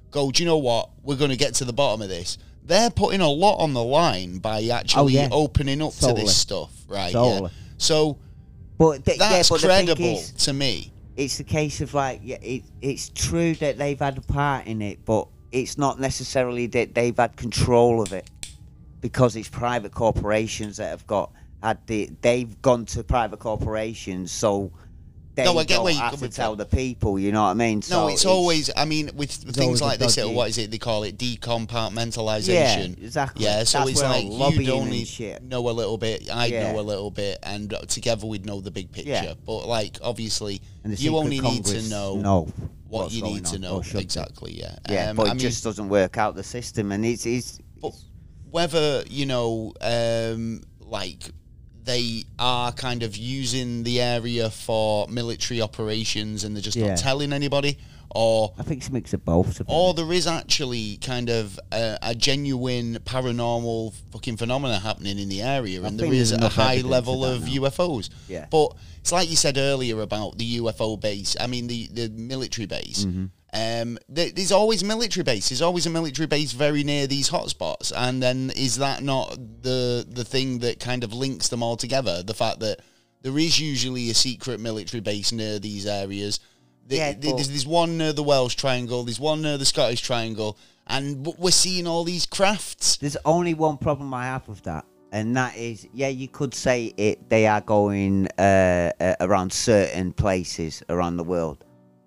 go, do you know what? We're going to get to the bottom of this. They're putting a lot on the line by actually oh, yeah. opening up totally. to this stuff, right? Totally. Yeah. So but th- that's yeah, but credible is, to me. It's the case of like, yeah, it, it's true that they've had a part in it, but it's not necessarily that they've had control of it, because it's private corporations that have got had the. They've gone to private corporations, so. They No, I get don't where you're have to coming tell from. the people, you know what I mean? So No, it's, always. I mean, with things always a like this, dodgy- what is it they call it? Decompartmentalization. Yeah, exactly. Yeah, so That's it's where like lobbying you'd and only shit. know a little bit, I'd Yeah. know a little bit, and together we'd know the big picture. Yeah. But like, obviously, And the you secret only need to Congress know know what what's you going need to on, know or should do. exactly. Yeah, Yeah, Um, but I it mean, just doesn't work out the system, and it's it's. But whether, you know, um, like they are kind of using the area for military operations and they're just Yeah. not telling anybody, or I think it's a mix of both. to be or honest. there is actually kind of a, a genuine paranormal fucking phenomena happening in the area, I and there think is there's a enough high evidence level of that of now. U F Os. Yeah. But it's like you said earlier about the U F O base. I mean, the, the military base. Mm-hmm. Um, th- there's always military base. There's always a military base very near these hotspots, and then is that not the the thing that kind of links them all together? The fact that there is usually a secret military base near these areas. The- Yeah, the- there's, but- there's one near the Welsh Triangle. There's one near the Scottish Triangle, and w- we're seeing all these crafts. There's only one problem I have with that, and that is, yeah, you could say it. They are going uh, uh, around certain places around the world,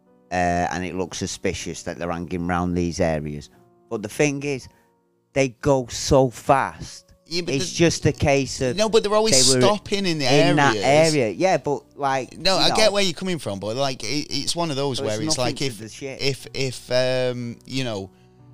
uh, and it looks suspicious that they're hanging around these areas. But the thing is, they go so fast. Yeah, but It's the- just a case of No, but they're always they were stopping in the in that areas. area. Yeah, but like, No, you I know, get where you're coming from, but like it, it's one of those But where it's it's nothing like to if the shit. if if um you know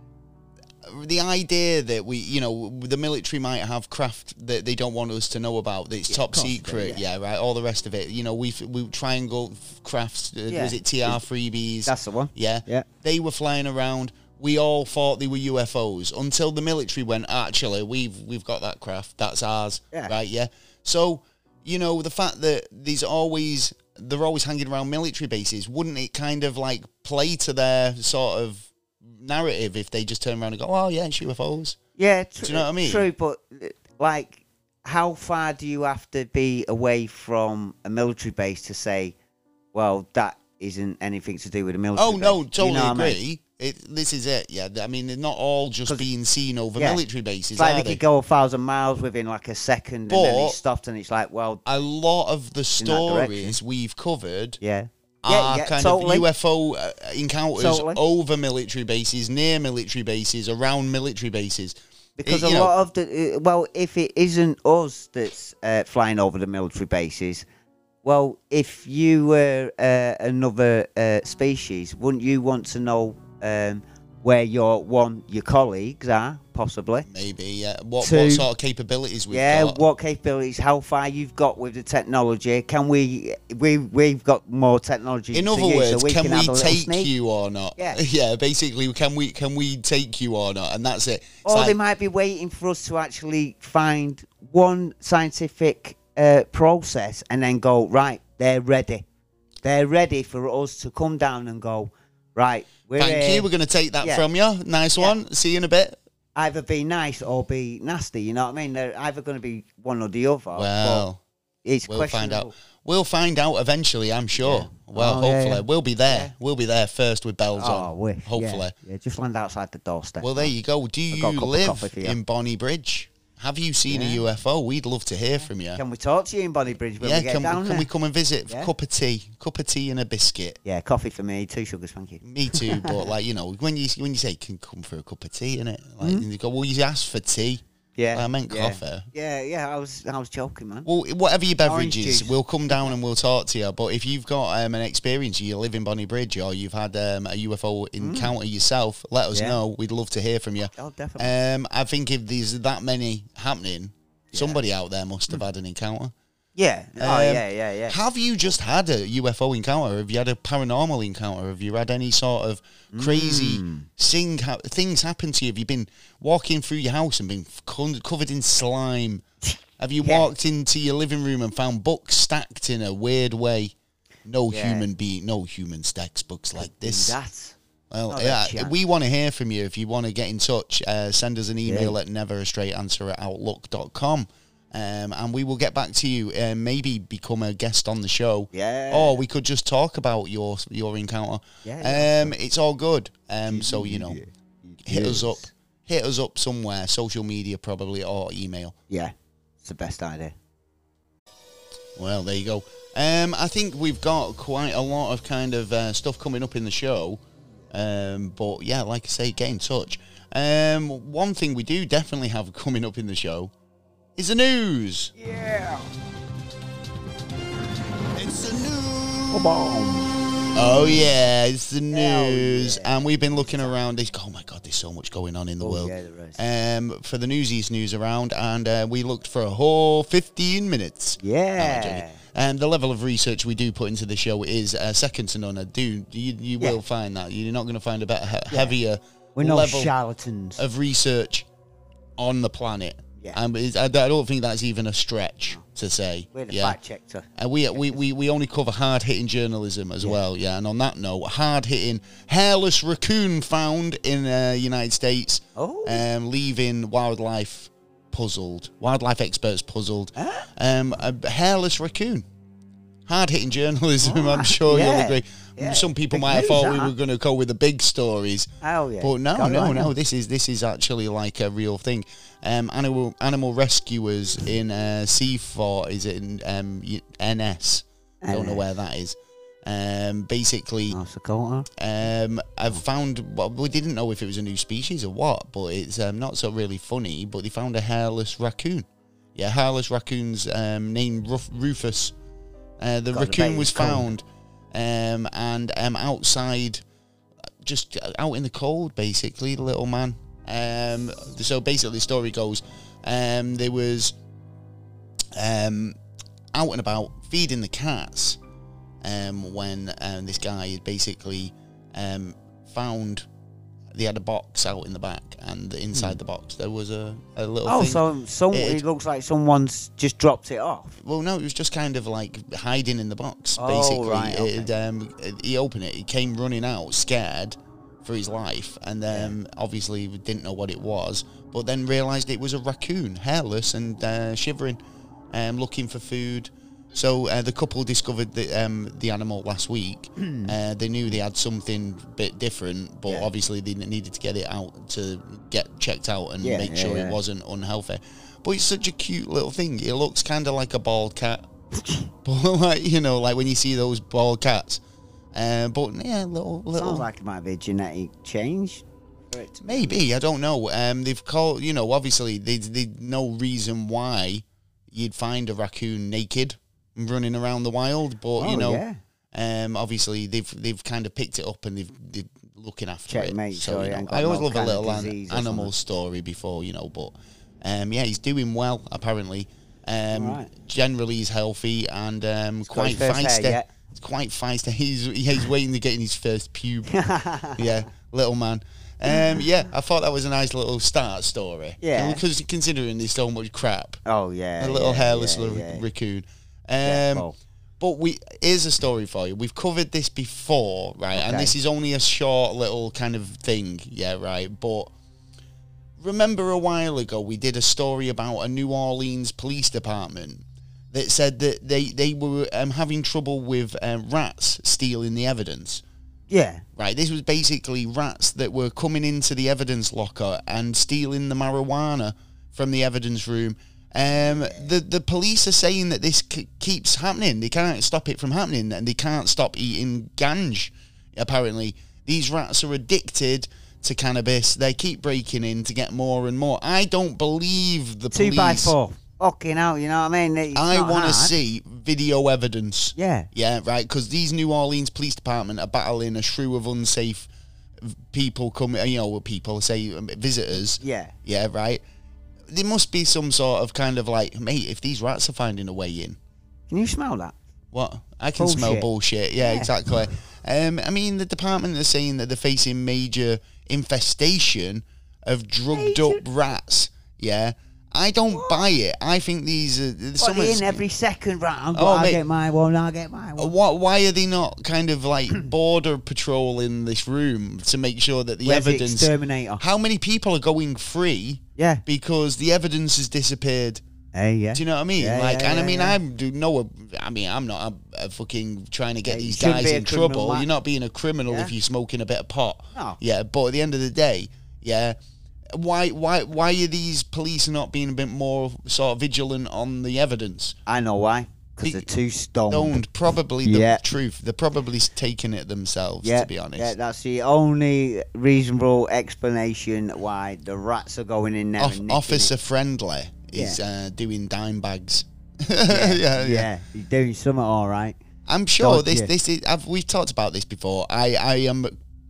the idea that we you know the military might have craft that they don't want us to know about, that it's Yeah, top of course they do, secret, yeah. yeah. right, all the rest of it, you know, we we triangle crafts, uh, Yeah. was it T R freebies? That's the one. Yeah, Yeah. They were flying around. We all thought they were U F Os until the military went, actually, we've we've got that craft. That's ours. Yeah. Right, yeah. So, you know, the fact that there's always, they're always hanging around military bases, wouldn't it kind of like play to their sort of narrative if they just turn around and go, oh, yeah, it's U F Os? Yeah, tr- Do you know what I mean? True, but uh, like, how far do you have to be away from a military base to say, well, that isn't anything to do with the military? Oh, no, base? totally You know what I agree. mean? It, this is it, yeah. I mean, they're not all just 'Cause- being seen over yeah. military bases, It's like are they they? could go a thousand miles within like a second, and then But- he stopped, and it's like, well, A lot of the that stories we've covered yeah, are yeah, yeah, kind totally. of U F O uh, encounters Totally. over military bases, near military bases, around military bases. Because It- a you know, lot of the uh, well, if it isn't us that's uh, flying over the military bases, well, if you were uh, another uh, species, wouldn't you want to know um, where your one your colleagues are, possibly? maybe, yeah. What, to- what sort of capabilities we've yeah, got? what capabilities, how far you've got with the technology? Can we we we've got more technology? In to other use, words, so we can, can, have we a little take sneak? you or not? Yeah. yeah, basically, can we can we take you or not? And that's it. It's Or like- they might be waiting for us to actually find one scientific uh, process and then go, right, they're ready. They're ready for us to come down and go, right, we're Thank here. you. We're going to take that Yeah. from you. Nice Yeah. one. See you in a bit. Either be nice or be nasty, you know what I mean? They're either going to be one or the other. but Well, it's we'll find out. questionable. We'll find out eventually, I'm sure. Yeah. Well, Oh, yeah, hopefully. yeah. We'll be there. Yeah. We'll be there first with bells Oh, on. wish. Hopefully. Yeah, yeah, just land outside the doorstep. Well, there you go. Do I've got a you cup of live coffee for you. in Bonnie Bridge? Have you seen Yeah. a U F O? We'd love to hear from you. Can we talk to you in Bonnie Bridge when yeah, we get can, down can there? we come and visit? Yeah. Cup of tea, cup of tea and a biscuit. Yeah, coffee for me, two sugars, thank you. Me too, but like you know, when you when you say can come for a cup of tea, innit? Like and you go, well, you asked for tea. Yeah, I meant yeah. coffee. Yeah, yeah, I was, I was joking, man. Well, whatever your Orange beverages, juice. we'll come down and we'll talk to you. But if you've got um, an experience, you live in Bonnie Bridge, or you've had um, a U F O encounter yourself, let us Yeah. know. We'd love to hear from you. Oh, definitely. Um, I think if there's that many happening, somebody out there must have had an encounter. Yeah. Oh, Um, yeah, yeah, yeah. Have you just had a U F O encounter? Have you had a paranormal encounter? Have you had any sort of crazy Mm. sing ha- things happen to you? Have you been walking through your house and been f- co- covered in slime? Have you Yeah. walked into your living room and found books stacked in a weird way? No Yeah. human being, no human stacks books like this. That. Well, Not yeah, that chance. we want to hear from you. If you want to get in touch, uh, send us an email Yeah. at never a straight answer at outlook dot com. Um, and we will get back to you and maybe become a guest on the show. Yeah. Or we could just talk about your your encounter. Yeah, Um, it's all good. Um, so, you know, hit us up. Hit us up somewhere, social media probably, or email. Yeah, it's the best idea. Well, there you go. Um, I think we've got quite a lot of kind of uh, stuff coming up in the show. Um, but, yeah, like I say, get in touch. Um, one thing we do definitely have coming up in the show is the news. Yeah. It's the news. Boom. Oh, yeah, it's the Hell news. yeah. And we've been looking around. This, oh, my God, there's so much going on in the Oh, world. yeah, there is. Um, for the Newsies news around, and uh, we looked for a whole fifteen minutes. Yeah. And the level of research we do put into the show is uh, second to none. I do, you, you Yeah. will find that. You're not going to find a better, he- heavier We're no level charlatans. of research on the planet. Yeah. Um, it's- I, I don't think that's even a stretch to say. We're the yeah. fact checker. And we, we, we, we only cover hard-hitting journalism as well, yeah. And on that note, hard-hitting hairless raccoon found in the uh, United States, Oh. um, leaving wildlife puzzled. Wildlife experts puzzled. Huh? Um, a hairless raccoon. Hard-hitting journalism, Oh, I'm sure yeah. you'll agree. Yeah. Some people Big might have news, thought we that. were going to go with the big stories. Oh, yeah. But no, Got it no, right no. now. This is this is actually like a real thing. Um, animal animal rescuers in uh, C four, is it in um, y- N S? I don't know where that is. Um, basically, North Dakota. um, I've found. Well, we didn't know if it was a new species or what, but it's um, not so really funny. But they found a hairless raccoon. Yeah, hairless raccoons um, named Ruf- Rufus. Uh, the God, I bet raccoon he's was cold. found, um, and um, outside, just out in the cold, basically, the little man. Um, so basically, the story goes, um, there was um, out and about feeding the cats um, when um, this guy had basically um, found. They had a box out in the back, and inside the box there was a, a little Oh, thing. so some, It- it looks like someone's just dropped it off. Well, no, it was just kind of like hiding in the box, Oh, basically. right, okay. It, um, it- he opened it, he came running out, scared for his life, and then obviously didn't know what it was, but then realised it was a raccoon, hairless and uh, shivering, um, looking for food. So uh, the couple discovered the, um, the animal last week. uh, they knew they had something a bit different, but Yeah. obviously they needed to get it out to get checked out and Yeah, make yeah, sure yeah. it wasn't unhealthy. But it's such a cute little thing. It looks kind of like a bald cat. But like, you know, like when you see those bald cats. Uh, but yeah, little, little. Sounds like it might be a genetic change. For it to be. Maybe, I don't know. Um, they've called, you know, obviously there's they, no reason why you'd find a raccoon naked and running around the wild. But, Oh, you know, yeah. um, obviously they've they've kind of picked it up and they've, they're looking after Check, it. make so, sure you he know, ain't got I always no love a kind of little an- disease or animal something. story before, you know, but um, yeah, he's doing well, apparently. Um, Alright. Generally, he's healthy and um, got quite his first hair feisty. yet? It's quite feisty. He's he's waiting to get in his first pube. Yeah, little man. Um, yeah, I thought that was a nice little start story. Yeah. Because considering there's so much crap, Oh, yeah. a little yeah, hairless yeah, little yeah. raccoon. Yeah, Um, well, but we here's a story for you. We've covered this before, right? And Okay. this is only a short little kind of thing, yeah, right? But remember a while ago we did a story about a New Orleans police department that said that they they were um, having trouble with um, rats stealing the evidence. Yeah. Right, this was basically rats that were coming into the evidence locker and stealing the marijuana from the evidence room. Um, the the police are saying that this c- keeps happening. They can't stop it from happening, and they can't stop eating ganj. Apparently, these rats are addicted to cannabis. They keep breaking in to get more and more. I don't believe the Two police. by four. Fucking hell, you know what I mean? It's I not want to hard. see video evidence. Yeah. Yeah, right, because these New Orleans Police Department are battling a shrew of unsafe people coming, you know, people say um, visitors. Yeah. Yeah, right. There must be some sort of kind of like, mate, if these rats are finding a way in, Can you smell that? what? I can smell Bullshit. bullshit. Yeah, Yeah. exactly. Um, I mean, the department are saying that they're facing major infestation of drugged up rats. Yeah. I don't buy it. I think these are... What, they in every second round? Oh, I'll mate. get my one, I'll get my one. What? Why are they not kind of like border patrol in this room to make sure that the Where's the evidence... exterminator? How many people are going free Yeah. because the evidence has disappeared? Hey, yeah. Do you know what I mean? Yeah, like, yeah, and I yeah, mean, yeah. I do know. I mean, I'm not a, a fucking trying to get Yeah, you these shouldn't guys be a in criminal, trouble. like- You're not being a criminal Yeah. if you're smoking a bit of pot. No. Yeah, but at the end of the day, yeah. Why, why, why are these police not being a bit more sort of vigilant on the evidence? I know why. Because Be- they're too stoned. Stoned, probably the Yeah. truth. They're probably taking it themselves, Yeah, to be honest. yeah, that's the only reasonable explanation why the rats are going in there Off- and nicking officer it. friendly is Yeah. uh, doing dime bags. Yeah, yeah, yeah, he's doing something all right. I'm sure this Dodgy. this is. I've, we've talked about this before. I I am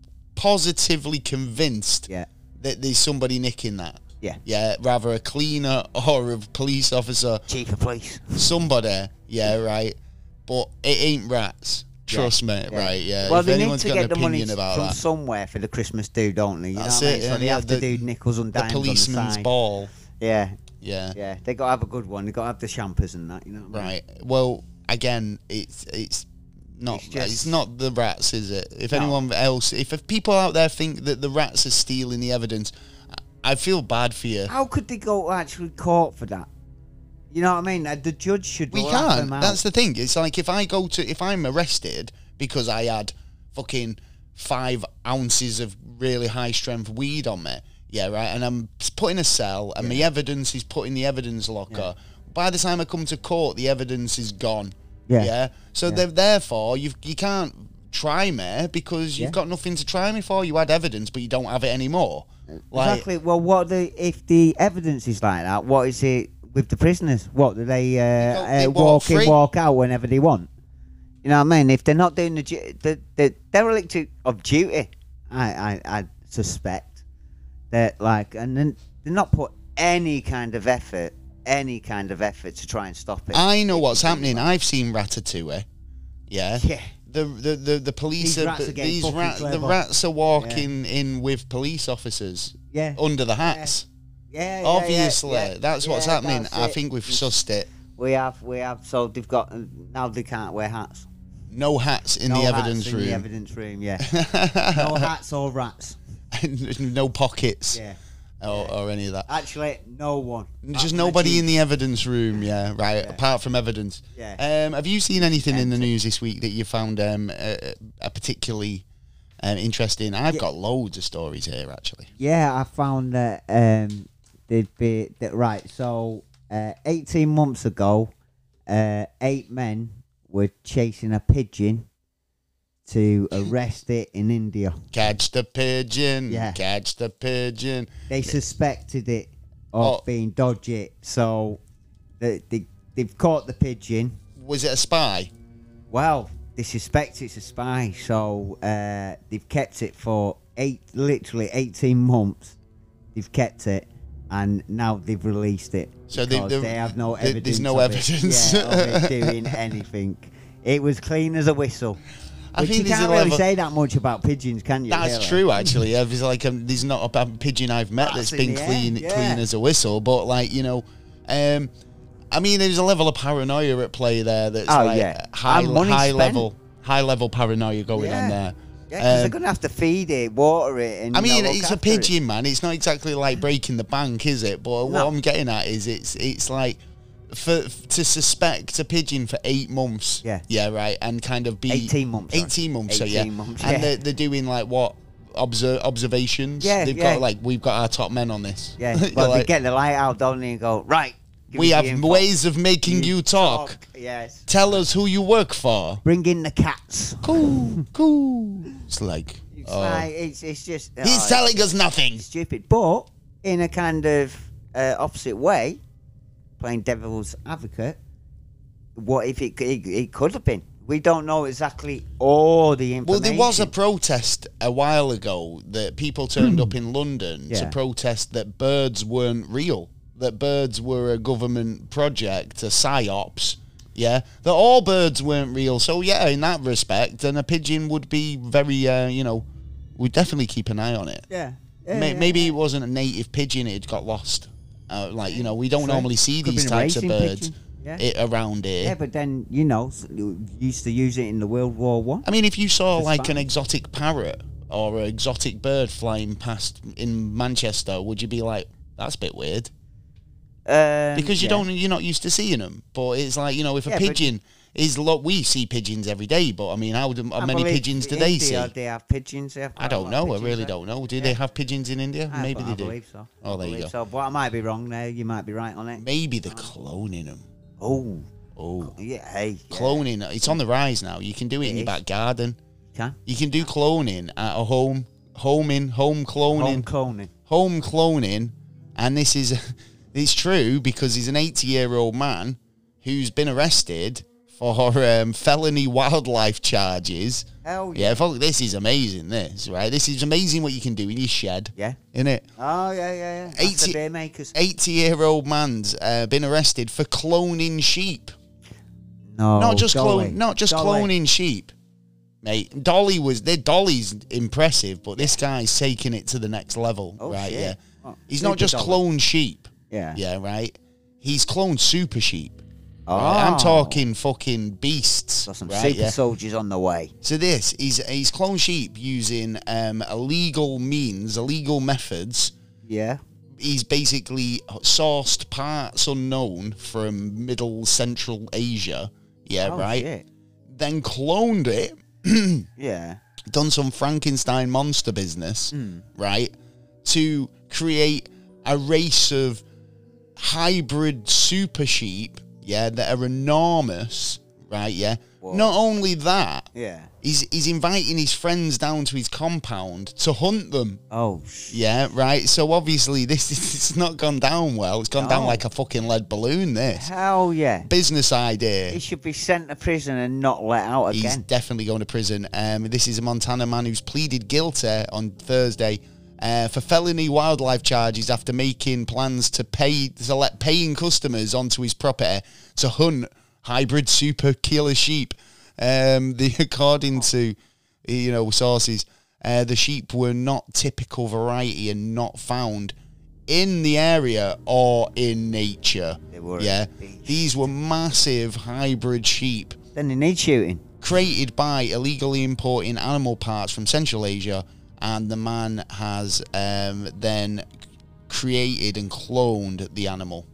positively convinced Yeah, that there's somebody nicking that. yeah. Yeah, rather a cleaner or a police officer, Chief of police. somebody. Yeah, right. But it ain't rats. Trust me, Yeah. right? Yeah. Well, if they need anyone's to got an get the money opinion about from that, somewhere for the Christmas do, don't they? You That's know what I it, mean? So yeah, they yeah, have the- to do nickels and the dimes on the policeman's side. ball. Yeah, Yeah. yeah. They got to have a good one. They got to have the champers and that. You know. What I mean? Right. Well, again, it's it's not It's it's, just- not the rats, is it? If No. anyone else, if, if people out there think that the rats are stealing the evidence, I feel bad for you. How could they go to actually court for that? You know what I mean? Uh, The judge should. We laugh can't. them out. That's the thing. It's like if I go to if I'm arrested because I had fucking five ounces of really high strength weed on me, yeah, right, and I'm put in a cell, and my evidence is put in the evidence locker. By the time I come to court, the evidence is gone. Yeah. Yeah. So Yeah. they're- therefore, you you can't try me because you've Yeah. got nothing to try me for. You had evidence, but you don't have it anymore. Like, Exactly. Well, what the if the evidence is like that? What is it with the prisoners? What do they, go- uh, they uh, walk walk free. in, walk out whenever they want? You know what I mean? If they're not doing the du- the, the derelict of duty, I, I I suspect that like, and then they're not put any kind of effort, any kind of effort to try and stop it. I know what's happening. I've seen Ratatouille. Yeah. yeah. The, the, the, the police These are, rats are getting these fucking rats the clever. rats are walking in with police officers Yeah. under the hats. Yeah, yeah, Obviously, yeah, yeah. that's what's Yeah, happening. that's I it. think we've sussed it. We have, we have. So they've got now they can't wear hats. No hats in no the hats evidence in room. the evidence room, yeah. no hats or rats. No pockets Yeah. or, or any of that. Actually, no one. Just nobody in the evidence room, yeah, right, Yeah. apart from evidence. Yeah. Um, have you seen anything in the news this week that you found um, a, a particularly um, interesting? I've Yeah. got loads of stories here, actually. Yeah, I found that um, they'd be that right. So, uh, eighteen months ago, uh, eight men were chasing a pigeon to arrest it in India. Catch the pigeon, Yeah. catch the pigeon. They suspected it of Oh. being dodgy, so they, they they've caught the pigeon. Was it a spy? Well, they suspect it's a spy, so uh, they've kept it for eight, literally eighteen months. They've kept it, and now they've released it. So they- because they- they have no they- evidence. there's no of evidence. It, yeah, of it doing anything. It was clean as a whistle. I Which think you there's can't a really level- say that much about pigeons, can you? That's really? true, actually. Yeah, there's like a, there's not a bad pigeon I've met Rats that's in been the air, clean, yeah. clean as a whistle. But like you know, um, I mean, there's a level of paranoia at play there. That's Oh, like yeah. high, And money high spent. level, high level paranoia going Yeah. on there. Yeah, because Um, they're gonna have to feed it, water it, and I you mean, know, look it's a after it. pigeon, man. It's not exactly like breaking the bank, is it? But what No. I'm getting at is, it's it's like for to suspect a pigeon for eight months. Yeah. Yeah. Right. And kind of be eighteen months. sorry. Eighteen months. so yeah. eighteen months, And yeah. they're, they're doing like what obser- observations. Yeah, They've yeah. got like we've got our top men on this. Yeah, You're well, like, they get the light out, don't they, and go, right. give we us have the info. ways of making you talk. Yes. Tell us who you work for. Bring in the cats. Cool. Cool. It's like It's oh, like, it's, it's just... he's oh, telling us nothing. it's stupid. But, in a kind of uh, opposite way, playing devil's advocate, what if it, it, it could have been? We don't know exactly all the Well, information. there was a protest a while ago that people turned up in London to Yeah. protest that birds weren't real, that birds were a government project, a psyops, yeah, that all birds weren't real. So, yeah, in that respect, then a pigeon would be very, uh, you know, we'd definitely keep an eye on it. Yeah. yeah, May- yeah, Maybe yeah. it wasn't a native pigeon, it got lost. Uh, like, you know, we don't True. normally see Could these be a types of racing birds pigeon. Yeah. i around here. Yeah, but then, you know, s- you used to use it in the World War One. I mean, if you saw It's like an fine. exotic parrot or an exotic bird flying past in Manchester, would you be like, that's a bit weird? Um, Because you yeah. don't, you're not used to seeing them. But it's like, you know, if a Yeah, but- pigeon is, lo- we see pigeons every day, but I mean, how, do, how I many believe pigeons do in they India, see? They have pigeons. They have I quite a don't lot of know. I pigeons really there. don't know. Do Yeah. they have pigeons in India? I, Maybe I they do. believe so. Oh, I there you believe go. So, but I might be wrong there. You might be right on it. Maybe they're cloning them. Oh, Oh, yeah. Hey, yeah. cloning. It's on the rise now. You can do it, It in your is. back garden. Can You can do cloning at a home, homing, home cloning. home cloning. home cloning, and this is it's true because he's an eighty-year-old man who's been arrested for um, felony wildlife charges. Hell yeah. Yeah, folk, this is amazing. This right, this is amazing what you can do in your shed. Yeah. Innit? Oh yeah, yeah, yeah. That's eighty the beer makers. eighty-year-old man's uh, been arrested for cloning sheep. No, not just Dolly. clone, not just Dolly. cloning sheep, mate. Dolly was, their Dolly's impressive, but this guy's taking it to the next level, Oh, right? shit. Yeah, Oh, he's not Super just Dolly. cloned sheep. Yeah. Yeah, right. He's cloned super sheep. Oh. Right? I'm talking fucking beasts. Got some right? super Yeah. soldiers on the way. So this he's he's cloned sheep using um, illegal means, illegal methods. Yeah. He's basically sourced parts unknown from Middle Central Asia. Yeah, Oh, right. shit. Then cloned it. Yeah. Done some Frankenstein monster business, Hmm. right, to create a race of hybrid super sheep, yeah, that are enormous, right, yeah. Whoa. Not only that, Yeah. he's he's inviting his friends down to his compound to hunt them, Oh shit. yeah, right. So obviously this it's not gone down well. It's gone down No. like a fucking lead balloon. This Hell yeah. business idea. He should be sent to prison and not let out He's again. definitely going to prison. Um, this is a Montana man who's pleaded guilty on Thursday uh, for felony wildlife charges after making plans to pay to let paying customers onto his property to hunt hybrid super killer sheep. Um, the according to you know sources, uh, the sheep were not typical variety and not found in the area or in nature. They were yeah, beasts. these were massive hybrid sheep Then they need shooting. created by illegally importing animal parts from Central Asia, and the man has um, then created and cloned the animal.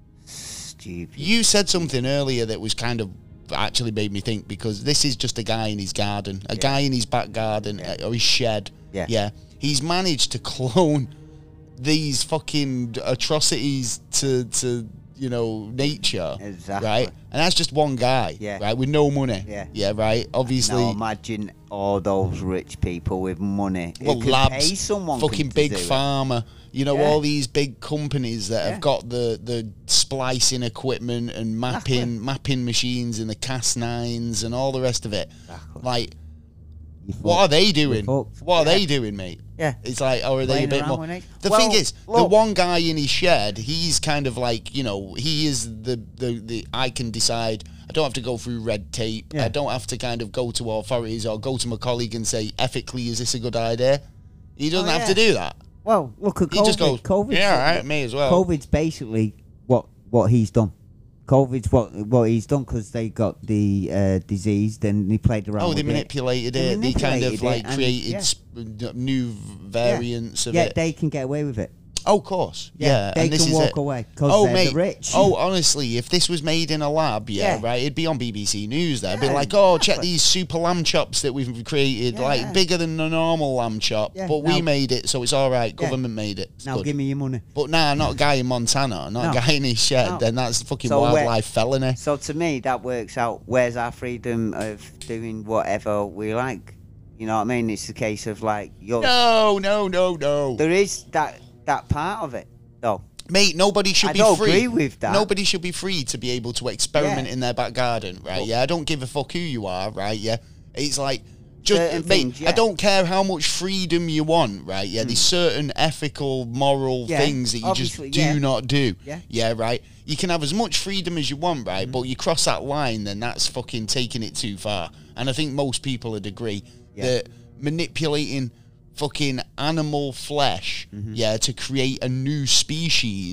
Stupid. You said something earlier that was kind of actually made me think, because this is just a guy in his garden, a Yeah. guy in his back garden Yeah. uh, or his shed. Yeah. Yeah. He's managed to clone these fucking atrocities to, to you know, nature. Exactly. Right? And that's just one guy. Yeah. Right? With no money. Yeah. Yeah, right? Obviously. Now imagine all those rich people with money. who Well, could pay labs, someone fucking to big do it. pharma, you know, Yeah. all these big companies that Yeah. have got the, the splicing equipment and mapping Exactly. mapping machines and the Cas nines and all the rest of it. Exactly. Like, You what are fucked. they doing? fucked. What are Yeah. they doing, mate? Yeah. It's like, or are they a Playing bit around more? with it. The Well, thing is, the look. one guy in his shed, he's kind of like, you know, he is the, the, the I can decide. I don't have to go through red tape. Yeah. I don't have to kind of go to authorities or go to my colleague and say, ethically, is this a good idea? He doesn't Oh, have yeah. to do that. Well, look at COVID. He just goes, COVID's, yeah, all right, me as well. COVID's basically what what he's done. COVID's what what he's done because they got the uh, disease, then they played around Oh, with they it. manipulated They it. They kind of manipulated it like and- created yeah. sp- new variants of Yeah, it. they can get away with it. Oh, of course. Yeah, they and this can is walk it. away because Oh, they're mate. the rich. Oh, honestly, if this was made in a lab, yeah, Yeah. right, it'd be on B B C News there. It'd be Yeah, like, oh, check exactly. these super lamb chops that we've created, Yeah. like bigger than a normal lamb chop, Yeah, but we now- made it, so it's all right. Yeah. Government made it. It's now good. give me your money. But nah, not a guy in Montana, not No. a guy in his shed. No. Then that's fucking So where- wildlife felony. So to me, that works out. Where's our freedom of doing whatever we like? You know what I mean? It's a case of like, you're, No, no, no, no. there is that that part of it, though. Mate, nobody should I be don't free. agree with that. Nobody should be free to be able to experiment Yeah. in their back garden, right? Well- yeah, I don't give a fuck who you are, right? Yeah, it's like, just Certain mate, things, I yeah. don't care how much freedom you want, right? Yeah, there's certain ethical, moral Yeah, things that you just obviously, do yeah. not do. Yeah. yeah, right. You can have as much freedom as you want, right? Mm-hmm. But you cross that line, then that's fucking taking it too far. And I think most people would agree Yeah. that manipulating fucking animal flesh, Mm-hmm. yeah, to create a new species.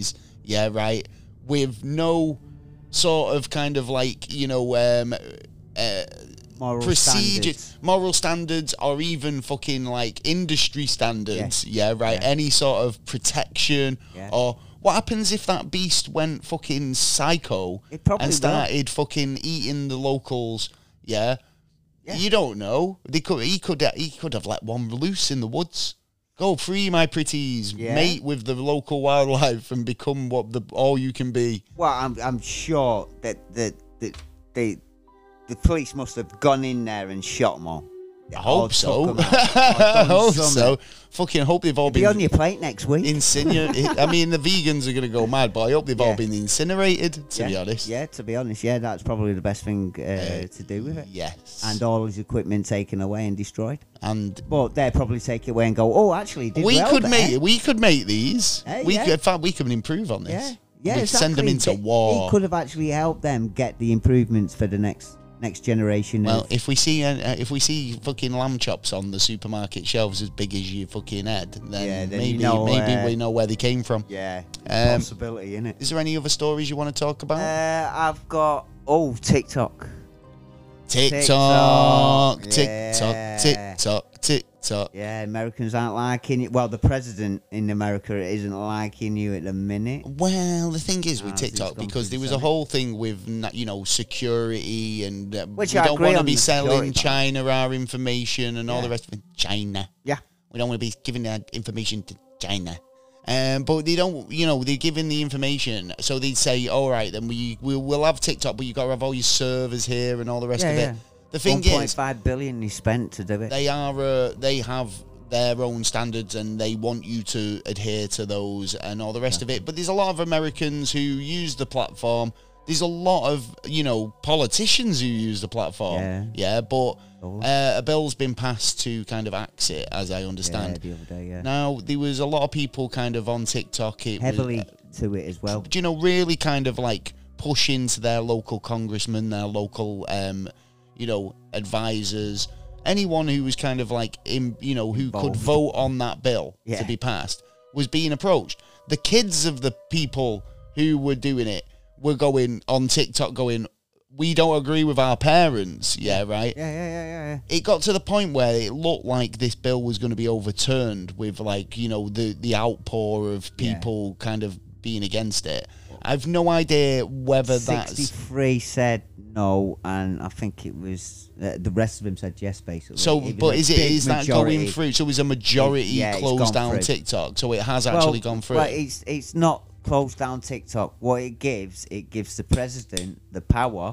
yeah, right, with no sort of kind of like, you know, um, uh, Moral procedure, standards. moral standards, or even fucking like industry standards, yeah, Yeah. right, Yeah. any sort of protection, Yeah. or what happens if that beast went fucking psycho It probably and will. started fucking eating the locals, yeah? Yeah. You don't know. They could, he could, he could have let one loose in the woods. Go free, my pretties. Yeah. Mate with the local wildlife and become what the all you can be. Well, I'm I'm sure that the the the, the police must have gone in there and shot them all. I hope so. I I hope so. Fucking hope they've all Be been on your plate next week. incinerated. I mean, the vegans are gonna go mad, but I hope they've all Yeah. been incinerated. To yeah. be honest. Yeah, to be honest, yeah, that's probably the best thing uh, Uh, to do with it. Yes. And all his equipment taken away and destroyed. And But they'll probably take it away and go, oh, actually, did we well could there. make we could make these. Eh, we yeah. could, in fact, we could improve on this. Yeah, yeah, we exactly. send them into They- war. He could have actually helped them get the improvements for the next next generation. Well, of, if we see uh, uh, if we see fucking lamb chops on the supermarket shelves as big as your fucking head, then, Yeah, then maybe you know, maybe uh, we know where they came from. yeah, Um, possibility, innit? Is there any other stories you want to talk about? Uh, I've got oh TikTok. TikTok, TikTok, TikTok, yeah. TikTok, TikTok. Yeah, Americans aren't liking it. Well, the president in America isn't liking you at the minute. Well, the thing is with Ah, so it's TikTok, gone because through there was the a Senate. whole thing with na- you know security and uh, Which we I don't agree want to on be the selling security part. China our information and all the Yeah. rest of it. China. Yeah. We don't want to be giving that information to China. Um, but they don't, you know, they're giving the information. So they say, all right, then we, we will have TikTok, but you got to have all your servers here and all the rest Yeah, of it. yeah. The thing one point is, five billion he spent to do it. they are, uh, they have their own standards and they want you to adhere to those and all the rest of it. But there's a lot of Americans who use the platform. There's a lot of, you know, politicians who use the platform. Yeah. Yeah, but Oh. uh, a bill's been passed to kind of axe it, as I understand. Yeah, the other day, yeah. Now, there was a lot of people kind of on TikTok. It Heavily was, to it as well. do you know, really kind of like pushing to their local congressman, their local, um, you know, advisors, anyone who was kind of like, in, you know, who could Involved. vote on that bill Yeah. to be passed, was being approached. The kids of the people who were doing it were going on TikTok going, we don't agree with our parents. Yeah, right? Yeah, yeah, yeah, yeah, yeah. It got to the point where it looked like this bill was going to be overturned with, like, you know, the, the outpour of people kind of being against it. I've no idea whether that's... sixty-three said no, and I think it was uh, the rest of them said yes, basically. So, It was but a is it big is that majority. going through? So is a majority Yeah, it's closed gone down through. TikTok? So it has actually well, gone through. Well, it's it's not closed down TikTok. What it gives, it gives the president the power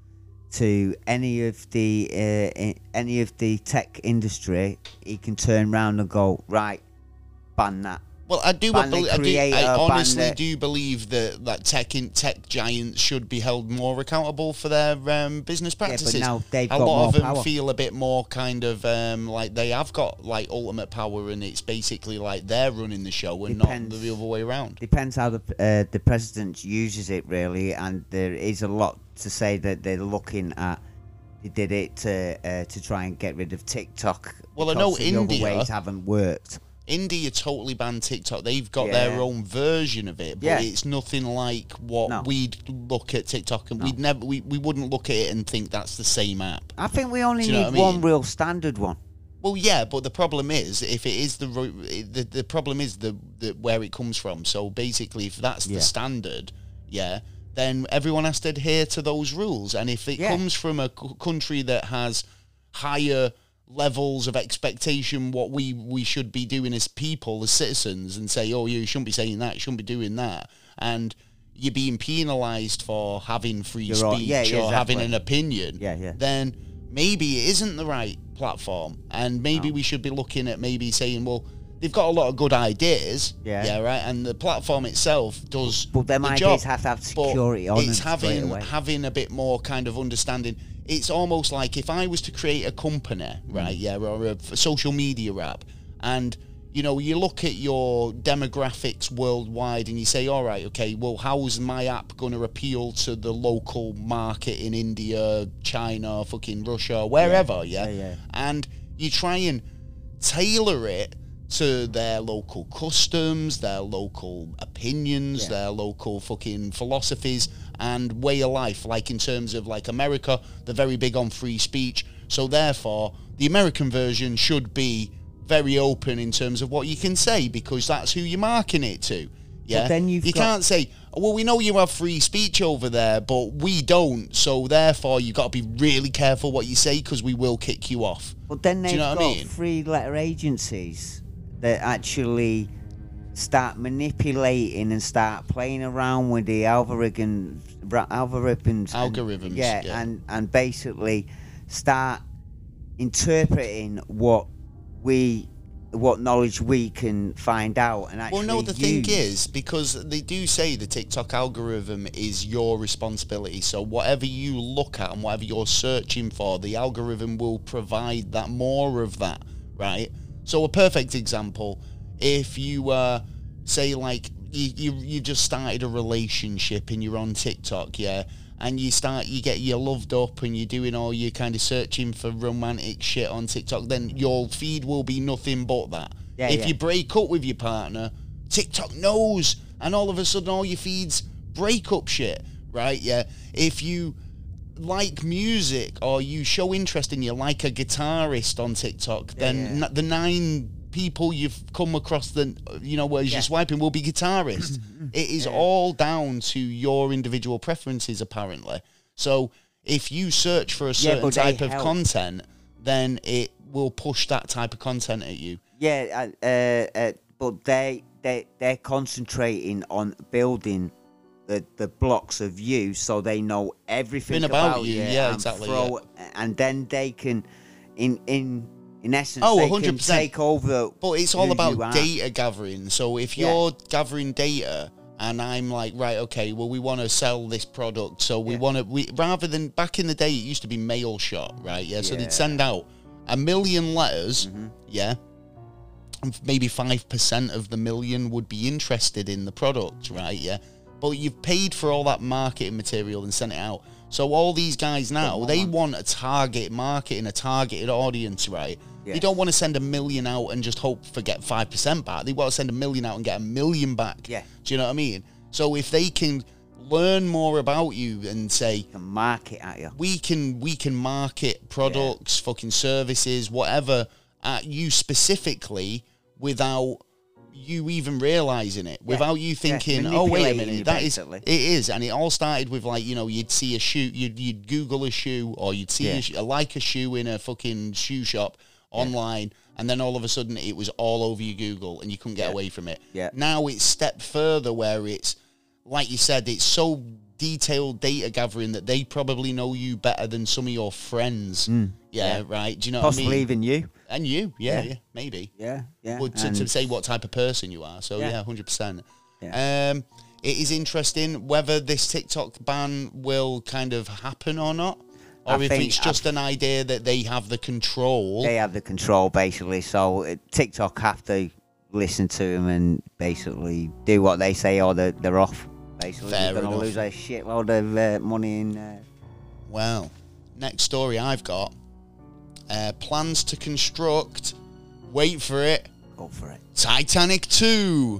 to any of the uh, i- any of the tech industry. He can turn around and go, right, ban that. Well, I do. ban the bel- I, do creator, I ban honestly the- do believe that that tech in, tech giants should be held more accountable for their um, business but practices. now they've a got lot more of them power. feel a bit more kind of um, like they have got like ultimate power, and it's basically like they're running the show and Depends. not the other way around. Depends how the uh, the president uses it, really, and there is a lot to say that they're looking at. They did it to uh, to try and get rid of TikTok. Well, I know because the India- other ways haven't worked. India totally banned TikTok. They've got Yeah. their own version of it, but Yeah. it's nothing like what No. we'd look at TikTok, and No. we'd never we, we wouldn't look at it and think that's the same app. I think we only Do you know need what I one mean? real standard one. Well, yeah, but the problem is if it is the ro- the, the problem is the, the where it comes from. So basically, if that's Yeah. the standard, yeah, then everyone has to adhere to those rules. And if it Yeah. comes from a c- country that has higher levels of expectation, what we we should be doing as people, as citizens, and say, oh, you shouldn't be saying that, you shouldn't be doing that, and you're being penalised for having free You're speech right. Yeah, yeah, or having exactly. an opinion, Yeah, yeah. then maybe it isn't the right platform, and maybe No. we should be looking at maybe saying, well, they've got a lot of good ideas, Yeah. yeah, right, and the platform itself does But them the ideas job, have to have but security on them it's straight having away. having a bit more kind of understanding. It's almost like if I was to create a company, Mm. right, yeah, or a, a social media app, and you know, you look at your demographics worldwide and you say, all right, okay, well, how's my app going to appeal to the local market in India, China, fucking Russia, wherever, yeah? Yeah, yeah. And you try and tailor it to their local customs, their local opinions, Yeah. their local fucking philosophies and way of life. Like in terms of like America, they're very big on free speech. So therefore, the American version should be very open in terms of what you can say because that's who you're marketing it to. Yeah, then you've you got- can't say, well, we know you have free speech over there, but we don't. So therefore, you got to be really careful what you say because we will kick you off. But then Do they've you know got what I mean? three-letter agencies that actually start manipulating and start playing around with the algorithm, algorithms, Algorithms, and, yeah, yeah. and and basically start interpreting what we, what knowledge we can find out and actually Well, no, the use. thing is, because they do say the TikTok algorithm is your responsibility. So whatever you look at and whatever you're searching for, the algorithm will provide that more of that, right? So a perfect example, if you uh, say like you, you you just started a relationship and you're on TikTok, yeah, and you start you get you loved up and you're doing all your kind of searching for romantic shit on TikTok, then your feed will be nothing but that. Yeah, if yeah. you break up with your partner, TikTok knows, and all of a sudden all your feeds break up shit, right? Yeah. If you like music or you show interest in you like a guitarist on TikTok, then yeah. n- the nine people you've come across, the you know, where Yeah. you're swiping will be guitarists. It is Yeah. all down to your individual preferences, apparently. So if you search for a certain but they type of help. content, then it will push that type of content at you. Yeah, uh, uh, uh, but they they they're concentrating on building the the blocks of you, so they know everything Been about about you, you. yeah, and exactly, throw- And then they can, in in in essence, Oh, they one hundred can percent. take over. But it's all who about you are. data gathering. So if Yeah. you're gathering data and I'm like, right, okay, well, we want to sell this product. So we Yeah. want to, we rather than back in the day, it used to be mail shot, right? Yeah. So Yeah. they'd send out a million letters. Mm-hmm. Yeah. And maybe five percent of the million would be interested in the product, right? Yeah. But you've paid for all that marketing material and sent it out. So all these guys now, they want a target marketing, a targeted audience, right? Yeah. They don't want to send a million out and just hope for get five percent back. They want to send a million out and get a million back. Yeah. Do you know what I mean? So if they can learn more about you and say, Can market at you. we can we can market products, fucking services, whatever, at you specifically without you even realizing it, without you thinking, oh wait a manipulating minute, you, that is basically. it is, and it all started with like, you know, you'd see a shoe, you'd you'd Google a shoe, or you'd see Yeah. a, sh- like a shoe in a fucking shoe shop online, and then all of a sudden it was all over your Google and you couldn't get Yeah. away from it. Yeah. Now it's stepped further where it's like you said, it's so detailed data gathering that they probably know you better than some of your friends. Yeah, Yeah. right. Do you know Possibly what I mean? even you. And you, yeah, Yeah. yeah, maybe. Yeah, yeah. Would to, and- to say what type of person you are. So Yeah. yeah, hundred percent. Yeah. Um, it is interesting whether this TikTok ban will kind of happen or not, or I if think- it's just an idea that they have the control. They have the control basically, so uh, TikTok have to listen to them and basically do what they say, or they're, they're off. Basically, Fair they're going to enough. lose a shitload of uh, money in. Uh, Well, next story I've got: uh, plans to construct. Wait for it. go for it. Titanic two.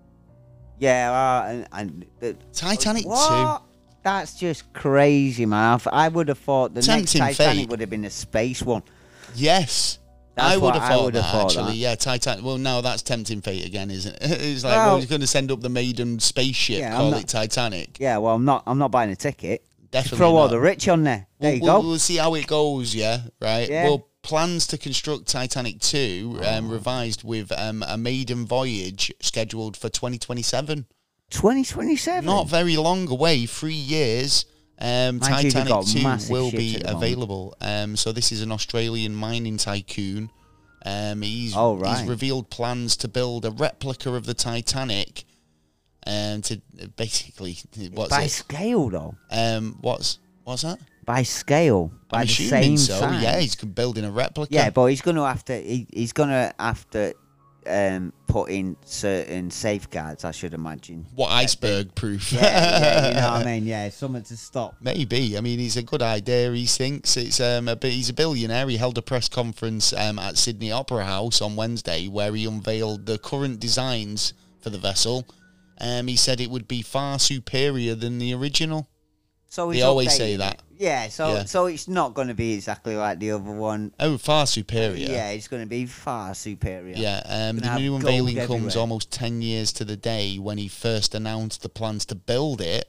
Yeah, uh, and, and the, Titanic what? That's just crazy, man. I th- I would have thought the next Tempting Titanic fate. would have been a space one. two. Yes. That's I would what have I thought would have that thought actually. that. Yeah, Titanic. Well, no, that's tempting fate again, isn't it? It's like, Well- well, he's going to send up the maiden spaceship, Yeah, I'm call not- it Titanic. Yeah, well, I'm not. I'm not buying a ticket. Definitely Throw all not. the rich on there. There We'll, you we'll, go. we'll see how it goes, yeah, right? Yeah. Well, plans to construct Titanic two um, revised with um, a maiden voyage scheduled for twenty twenty-seven. twenty twenty-seven. Not very long away, three years. Um, Mind you, they've Titanic got two massive will ships be at the moment. available. Um, so this is an Australian mining tycoon. Um, he's, Oh, he's right. revealed plans to build a replica of the Titanic. Um, to basically, what's by it? scale, though. Um, what's what's that? By scale. By I'm the assuming same so. size. Yeah, he's building a replica. Yeah, but he's going to have to. He, he's going to have to um, put in certain safeguards, I should imagine. What, iceberg proof? Yeah, yeah, you know what I mean? Yeah, something to stop. Maybe. I mean, he's a good idea. He thinks it's um a bit. He's a billionaire. He held a press conference um at Sydney Opera House on Wednesday where he unveiled the current designs for the vessel. Um, he said it would be far superior than the original. So They he's always updating say it. that. Yeah, so Yeah. so it's not going to be exactly like the other one. Oh, far superior. Yeah, it's going to be far superior. Yeah, um, Gonna the have new gold unveiling comes everywhere. almost ten years to the day when he first announced the plans to build it.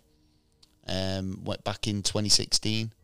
Um, went back in twenty sixteen.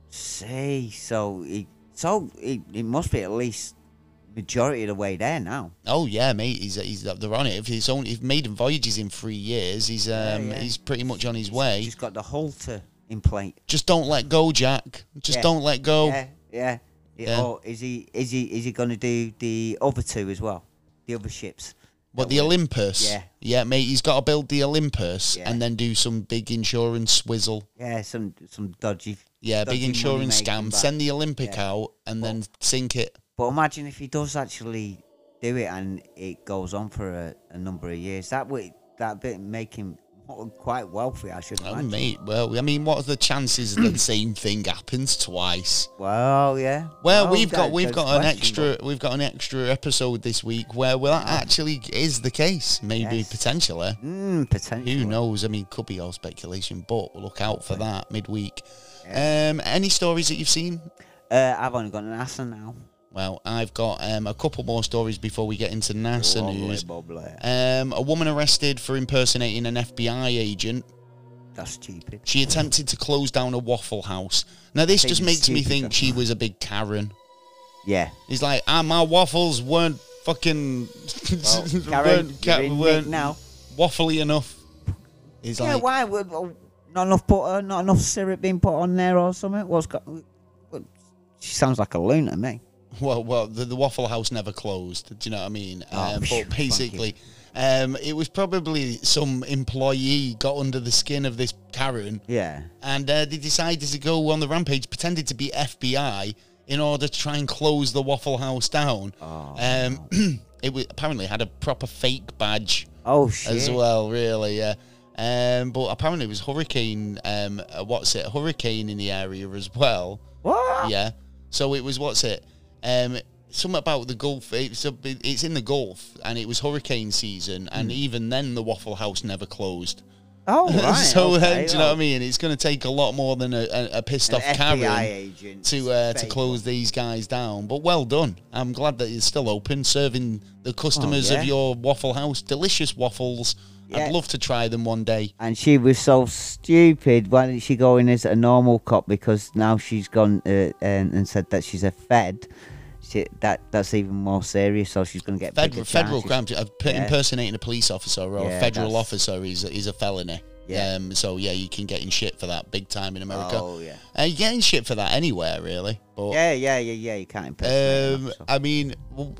See, so it, so it, it must be at least majority of the way there now. Oh yeah, mate, he's he's they're on it. If he's only if maiden voyages in three years, he's um yeah. he's pretty much on his way. He's got the halter in plate. Just don't let go, Jack. Just Yeah. don't let go. Yeah, yeah. Yeah. Or is he is he is he going to do the other two as well? The other ships. What, That the were- Olympus? Yeah. Yeah, mate, he's got to build the Olympus Yeah. and then do some big insurance swizzle. Yeah, some some dodgy. Yeah, dodgy big insurance money-making scam. back. Send the Olympic Yeah. out and then sink it. But imagine if he does actually do it and it goes on for a, a number of years. That would that bit make him quite wealthy, I should Oh, imagine. mate, well, I mean, what are the chances that the same thing happens twice? Well, yeah. Well, Oh, we've that- got we've that's got an questionable. extra we've got an extra episode this week where well that actually is the case, maybe Yes. potentially. Mm, potentially. Who knows? I mean, could be all speculation, but look out for that midweek. Um, any stories that you've seen? Uh, I've only got an NASA now. Well, I've got um, a couple more stories before we get into NASA Lovely, news. bubbly. Um, a woman arrested for impersonating an F B I agent. That's stupid. She attempted to close down a Waffle House. Now, this think just it's makes me stupid, think though. she was a big Karen. Yeah. He's like, ah, my waffles weren't fucking Well, Karen, weren't, ca- you're in weren't Nick now. waffly enough. He's Yeah, like, why? Would, oh, not enough butter, not enough syrup being put on there or something? What's got? What, she sounds like a loon to me. well, well, the, the Waffle House never closed. Do you know what I mean? Oh, um, phew, but basically, um, it was probably some employee got under the skin of this Karen, Yeah. and uh, they decided to go on the rampage, pretended to be F B I in order to try and close the Waffle House down. Oh, Um, it was, apparently had a proper fake badge oh shit. as well, really, yeah. Um, but apparently it was hurricane, um, uh, what's it, hurricane in the area as well. What? Yeah. So it was, what's it, um, something about the Gulf, it's, a, it's in the Gulf, and it was hurricane season, and even then the Waffle House never closed. Oh, right. so, okay, um, do you know oh. what I mean? It's going to take a lot more than a, a, a pissed An off F B I Karen agent to uh, to fake close one. these guys down. But well done. I'm glad that it's still open, serving the customers Oh, yeah. of your Waffle House delicious waffles. Yeah. I'd love to try them one day. And she was so stupid. Why didn't she go in as a normal cop? Because now she's gone uh, and, and said that she's a Fed. She, that that's even more serious. So she's going to get Fed, bigger federal charges. crime, uh, p- Yeah. impersonating a police officer or Yeah, a federal that's- officer is is a felony. Yeah. Um, so yeah, you can get in shit for that big time in America. Oh yeah. Uh, you get in shit for that anywhere, really. But Yeah, yeah, yeah, yeah. You can't impersonate. Um, them, so. I mean, well,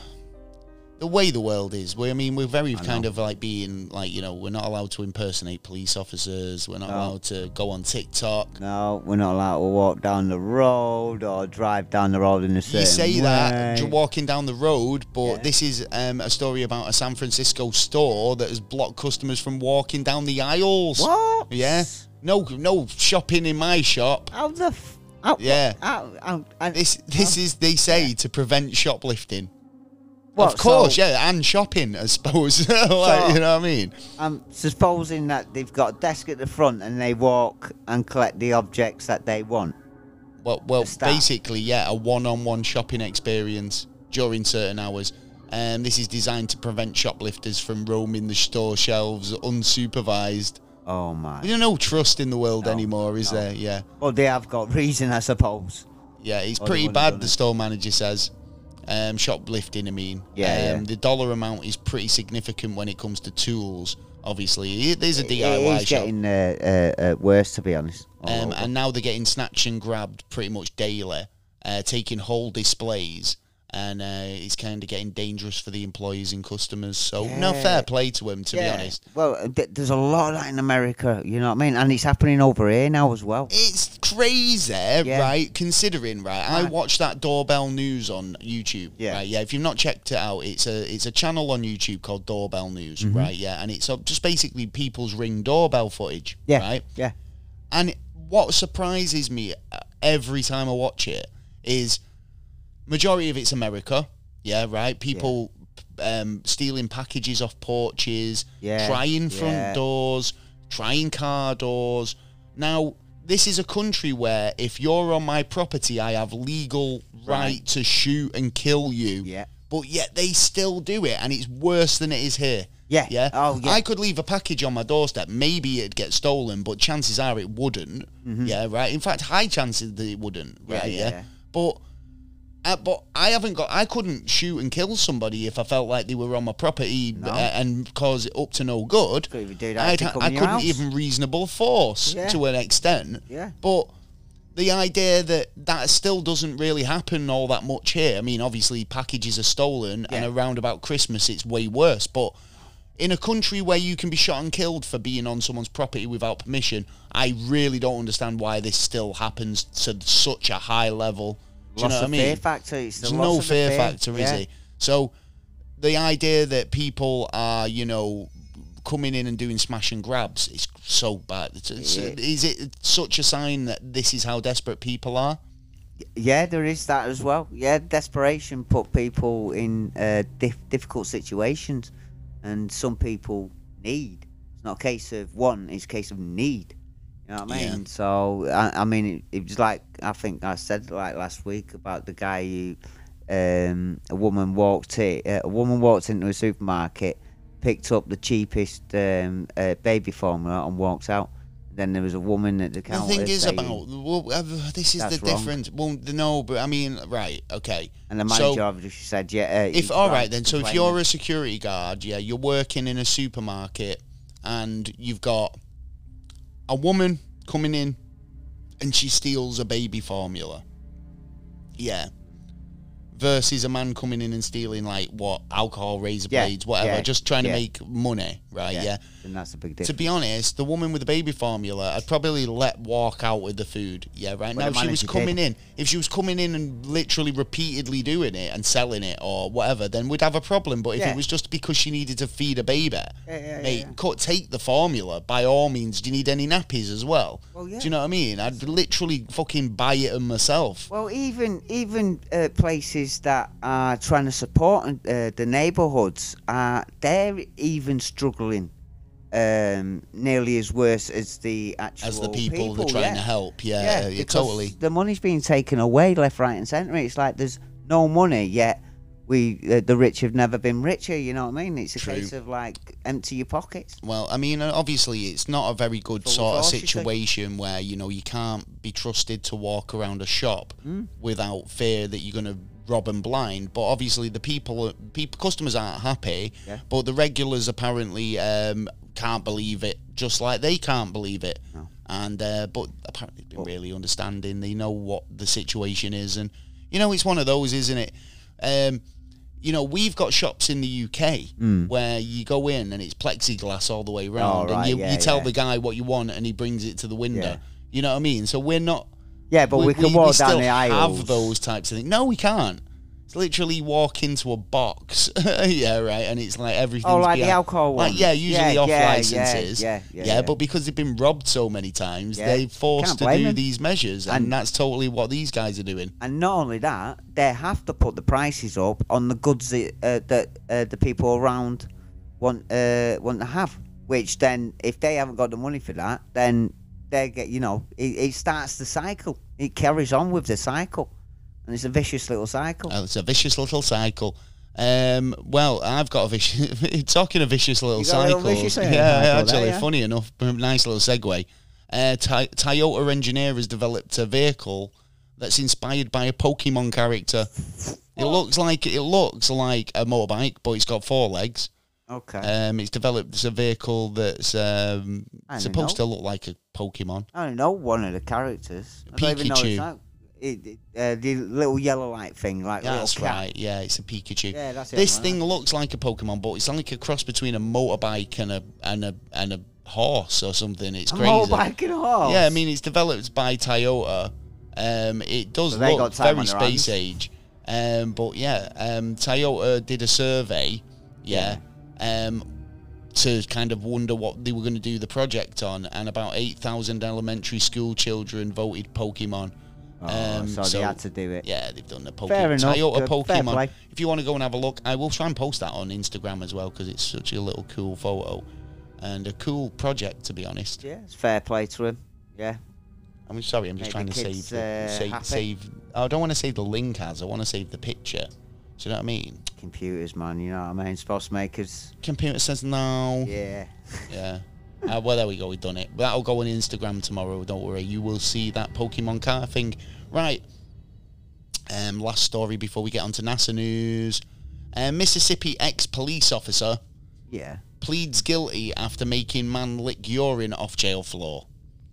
the way the world is, we, I mean, we're very I kind know. of like being like, you know, we're not allowed to impersonate police officers. We're not No. allowed to go on TikTok. No, we're not allowed to walk down the road or drive down the road in a certain You say that way. you're walking down the road, but Yeah. this is um, a story about a San Francisco store that has blocked customers from walking down the aisles. What? Yeah. No, no shopping in my shop. How the? F- how, Yeah. How, how, how, This, this is, they say, to prevent shoplifting. What, Of course, so- yeah, and shopping, I suppose. like, So- you know what I mean? I'm supposing that they've got a desk at the front and they walk and collect the objects that they want. Well, well, The staff. basically, yeah, a one-on-one shopping experience during certain hours. Um, this is designed to prevent shoplifters from roaming the store shelves unsupervised. Oh my. There's no trust in the world No, anymore, is no. there? Yeah, Well, they have got reason, I suppose. yeah, it's Or they pretty wouldn't have bad. done The it. store manager says, um, shoplifting. I mean, Yeah, um, yeah. the dollar amount is pretty significant when it comes to tools. Obviously, it is a D I It Y is shop. getting uh, uh, uh, worse, to be honest. all Um, over. and now they're getting snatched and grabbed pretty much daily, uh, taking whole displays and uh, it's kind of getting dangerous for the employees and customers. So, Yeah. no, fair play to him, to Yeah. be honest. Well, th- there's a lot of that in America, you know what I mean? And it's happening over here now as well. It's crazy, Yeah. right? Considering, right, I Right. watched that Doorbell News on YouTube. Yeah. Right, yeah. If you've not checked it out, it's a it's a channel on YouTube called Doorbell News, Mm-hmm. right? Yeah, and it's uh, just basically people's Ring doorbell footage, Yeah. right? Yeah. And what surprises me every time I watch it is majority of it's America, yeah, right? People um, stealing packages off porches, Yeah, trying front yeah. doors, trying car doors. Now, this is a country where if you're on my property, I have legal right, Right. to shoot and kill you. Yeah. But yet they still do it, and it's worse than it is here. Yeah. Yeah. Oh, yeah. I could leave a package on my doorstep. Maybe it'd get stolen, but chances are it wouldn't. Yeah, right. In fact, high chances that it wouldn't. Mm-hmm. Yeah, Right. yeah, Yeah. yeah. But, uh, but I haven't got. I couldn't shoot and kill somebody if I felt like they were on my property No. uh, and cause it up to no good. Couldn't even do that I'd if they ha- come I in your couldn't house. even reasonable force Yeah. to an extent. Yeah. But the idea that that still doesn't really happen all that much here. I mean, obviously packages are stolen, and Yeah. around about Christmas it's way worse. But in a country where you can be shot and killed for being on someone's property without permission, I really don't understand why this still happens to such a high level. Do you Lots know what of I mean? fear factor. It's the There's loss no of the fear factor, is yeah. it? So the idea that people are, you know, coming in and doing smash and grabs is so bad. It's, it's, Yeah. Is it such a sign that this is how desperate people are? Yeah, there is that as well. Yeah, desperation put people in uh, dif- difficult situations, and some people need. It's not a case of want; it's a case of need. You know what I Yeah. mean? So, I, I mean, it, it was like I think I said like last week about the guy who, um, a woman walked in, uh, a woman walked into a supermarket, picked up the cheapest um, uh, baby formula and walked out. Then there was a woman at the The counter. thing is saying- about well, uh, this is That's the wrong. difference. Well, no, but I mean, right? Okay. and the So- manager obviously said, "Yeah." Uh, If he's all right right then, to so if complain you're then. a security guard, yeah, you're working in a supermarket, and you've got a woman coming in, and she steals a baby formula, yeah, versus a man coming in and stealing like what alcohol, razor Yeah, blades, whatever, yeah, just trying yeah. to make money, right? Yeah. then that's a big To difference. be honest, the woman with the baby formula, I'd probably let walk out with the food. Yeah, right. Well, Now, the if she was manager coming did. in, if she was coming in and literally repeatedly doing it and selling it or whatever, then we'd have a problem. But if Yeah. it was just because she needed to feed a baby, Yeah, yeah, mate, yeah. cut, take the formula by all means. Do you need any nappies as well? Well, yeah. Do you know what I mean? I'd literally fucking buy it them myself. Well, even even uh, places that are trying to support uh, the neighbourhoods, uh, they're even struggling, um, nearly as worse as the actual As the people, that are trying yeah. to help, yeah, Yeah, yeah, because totally. the money's being taken away left, right, and centre. It's like there's no money yet. We uh, the rich have never been richer. You know what I mean? It's a True. case of like empty your pockets. Well, I mean, obviously, it's not a very good Full of sort of force, you think? situation where, you know, you can't be trusted to walk around a shop Hmm? without fear that you're going to rob and blind. But obviously, the people, people, customers aren't happy, Yeah. but the regulars apparently um, can't believe it, just like they can't believe it. No. And uh, but apparently, they've been really understanding. They know what the situation is, and you know, it's one of those, isn't it? Um, you know, we've got shops in the U K where you go in and it's plexiglass all the way around, Hmm. Oh, right, and you, yeah, you tell yeah. the guy what you want, and he brings it to the window. Yeah. You know what I mean? So we're not. Yeah, but we, can walk down still the aisles. have those types of things. No, we can't. It's literally walk into a box, yeah, right, and it's like everything's Oh, like the behind- alcohol like, ones. yeah, usually Yeah, off yeah, licenses, yeah, yeah, yeah, yeah. but because they've been robbed so many times, Yeah. they're forced Can't to blame do them. these measures, and, And- that's totally what these guys are doing. And not only that, they have to put the prices up on the goods that, uh, that uh, the people around want uh, want to have. Which then, if they haven't got the money for that, then they get, you know, it, it starts the cycle. It carries on with the cycle, and it's a vicious little cycle. Oh, it's a vicious little cycle. Um, well, I've got a vicious. Talking of vicious little You got a little cycles, vicious yeah, little cycle actually, there, yeah? funny enough, nice little segue. Uh, Ty- Toyota engineer has developed a vehicle that's inspired by a Pokemon character. It looks like it looks like a motorbike, but it's got four legs. Okay. Um, it's developed as a vehicle that's um, I don't supposed know. to look like a Pokemon. I don't know one of the characters. I don't even know Pikachu. it's that. it, it, uh, the little yellow light thing, like little That's cat. right. Yeah, it's a Pikachu. Yeah, that's it. This man. thing looks like a Pokemon, but it's like a cross between a motorbike and a and a and a horse or something. It's A crazy. motorbike and a horse. Yeah, I mean it's developed by Toyota. Um, it does So they look got time very on their space hands. age. Um, but yeah, um, Toyota did a survey. Yeah. Um, to kind of wonder what they were going to do the project on, and about eight thousand elementary school children voted Pokemon. Oh, um, so, they had to do it. Yeah, they've done the Pokemon. Fair enough, Toyota good, fair Pokemon. play. If you want to go and have a look, I will try and post that on Instagram as well because it's such a little cool photo and a cool project, to be honest. Yeah, it's fair play to him. Yeah. I'm sorry, I'm just Make trying the to kids, save, the, uh, save, happy. save. I don't want to save the link as I want to save the picture. Do you know what I mean? Computers, man, you know what I mean? Supposed to make us. Computer says no. Yeah. Yeah. Uh, well, there we go. We've done it. That'll go on Instagram tomorrow. Don't worry. You will see that Pokemon car thing. Right. Um. Last story before we get on to NASA news. Uh, Mississippi ex-police officer Yeah. pleads guilty after making man lick urine off jail floor.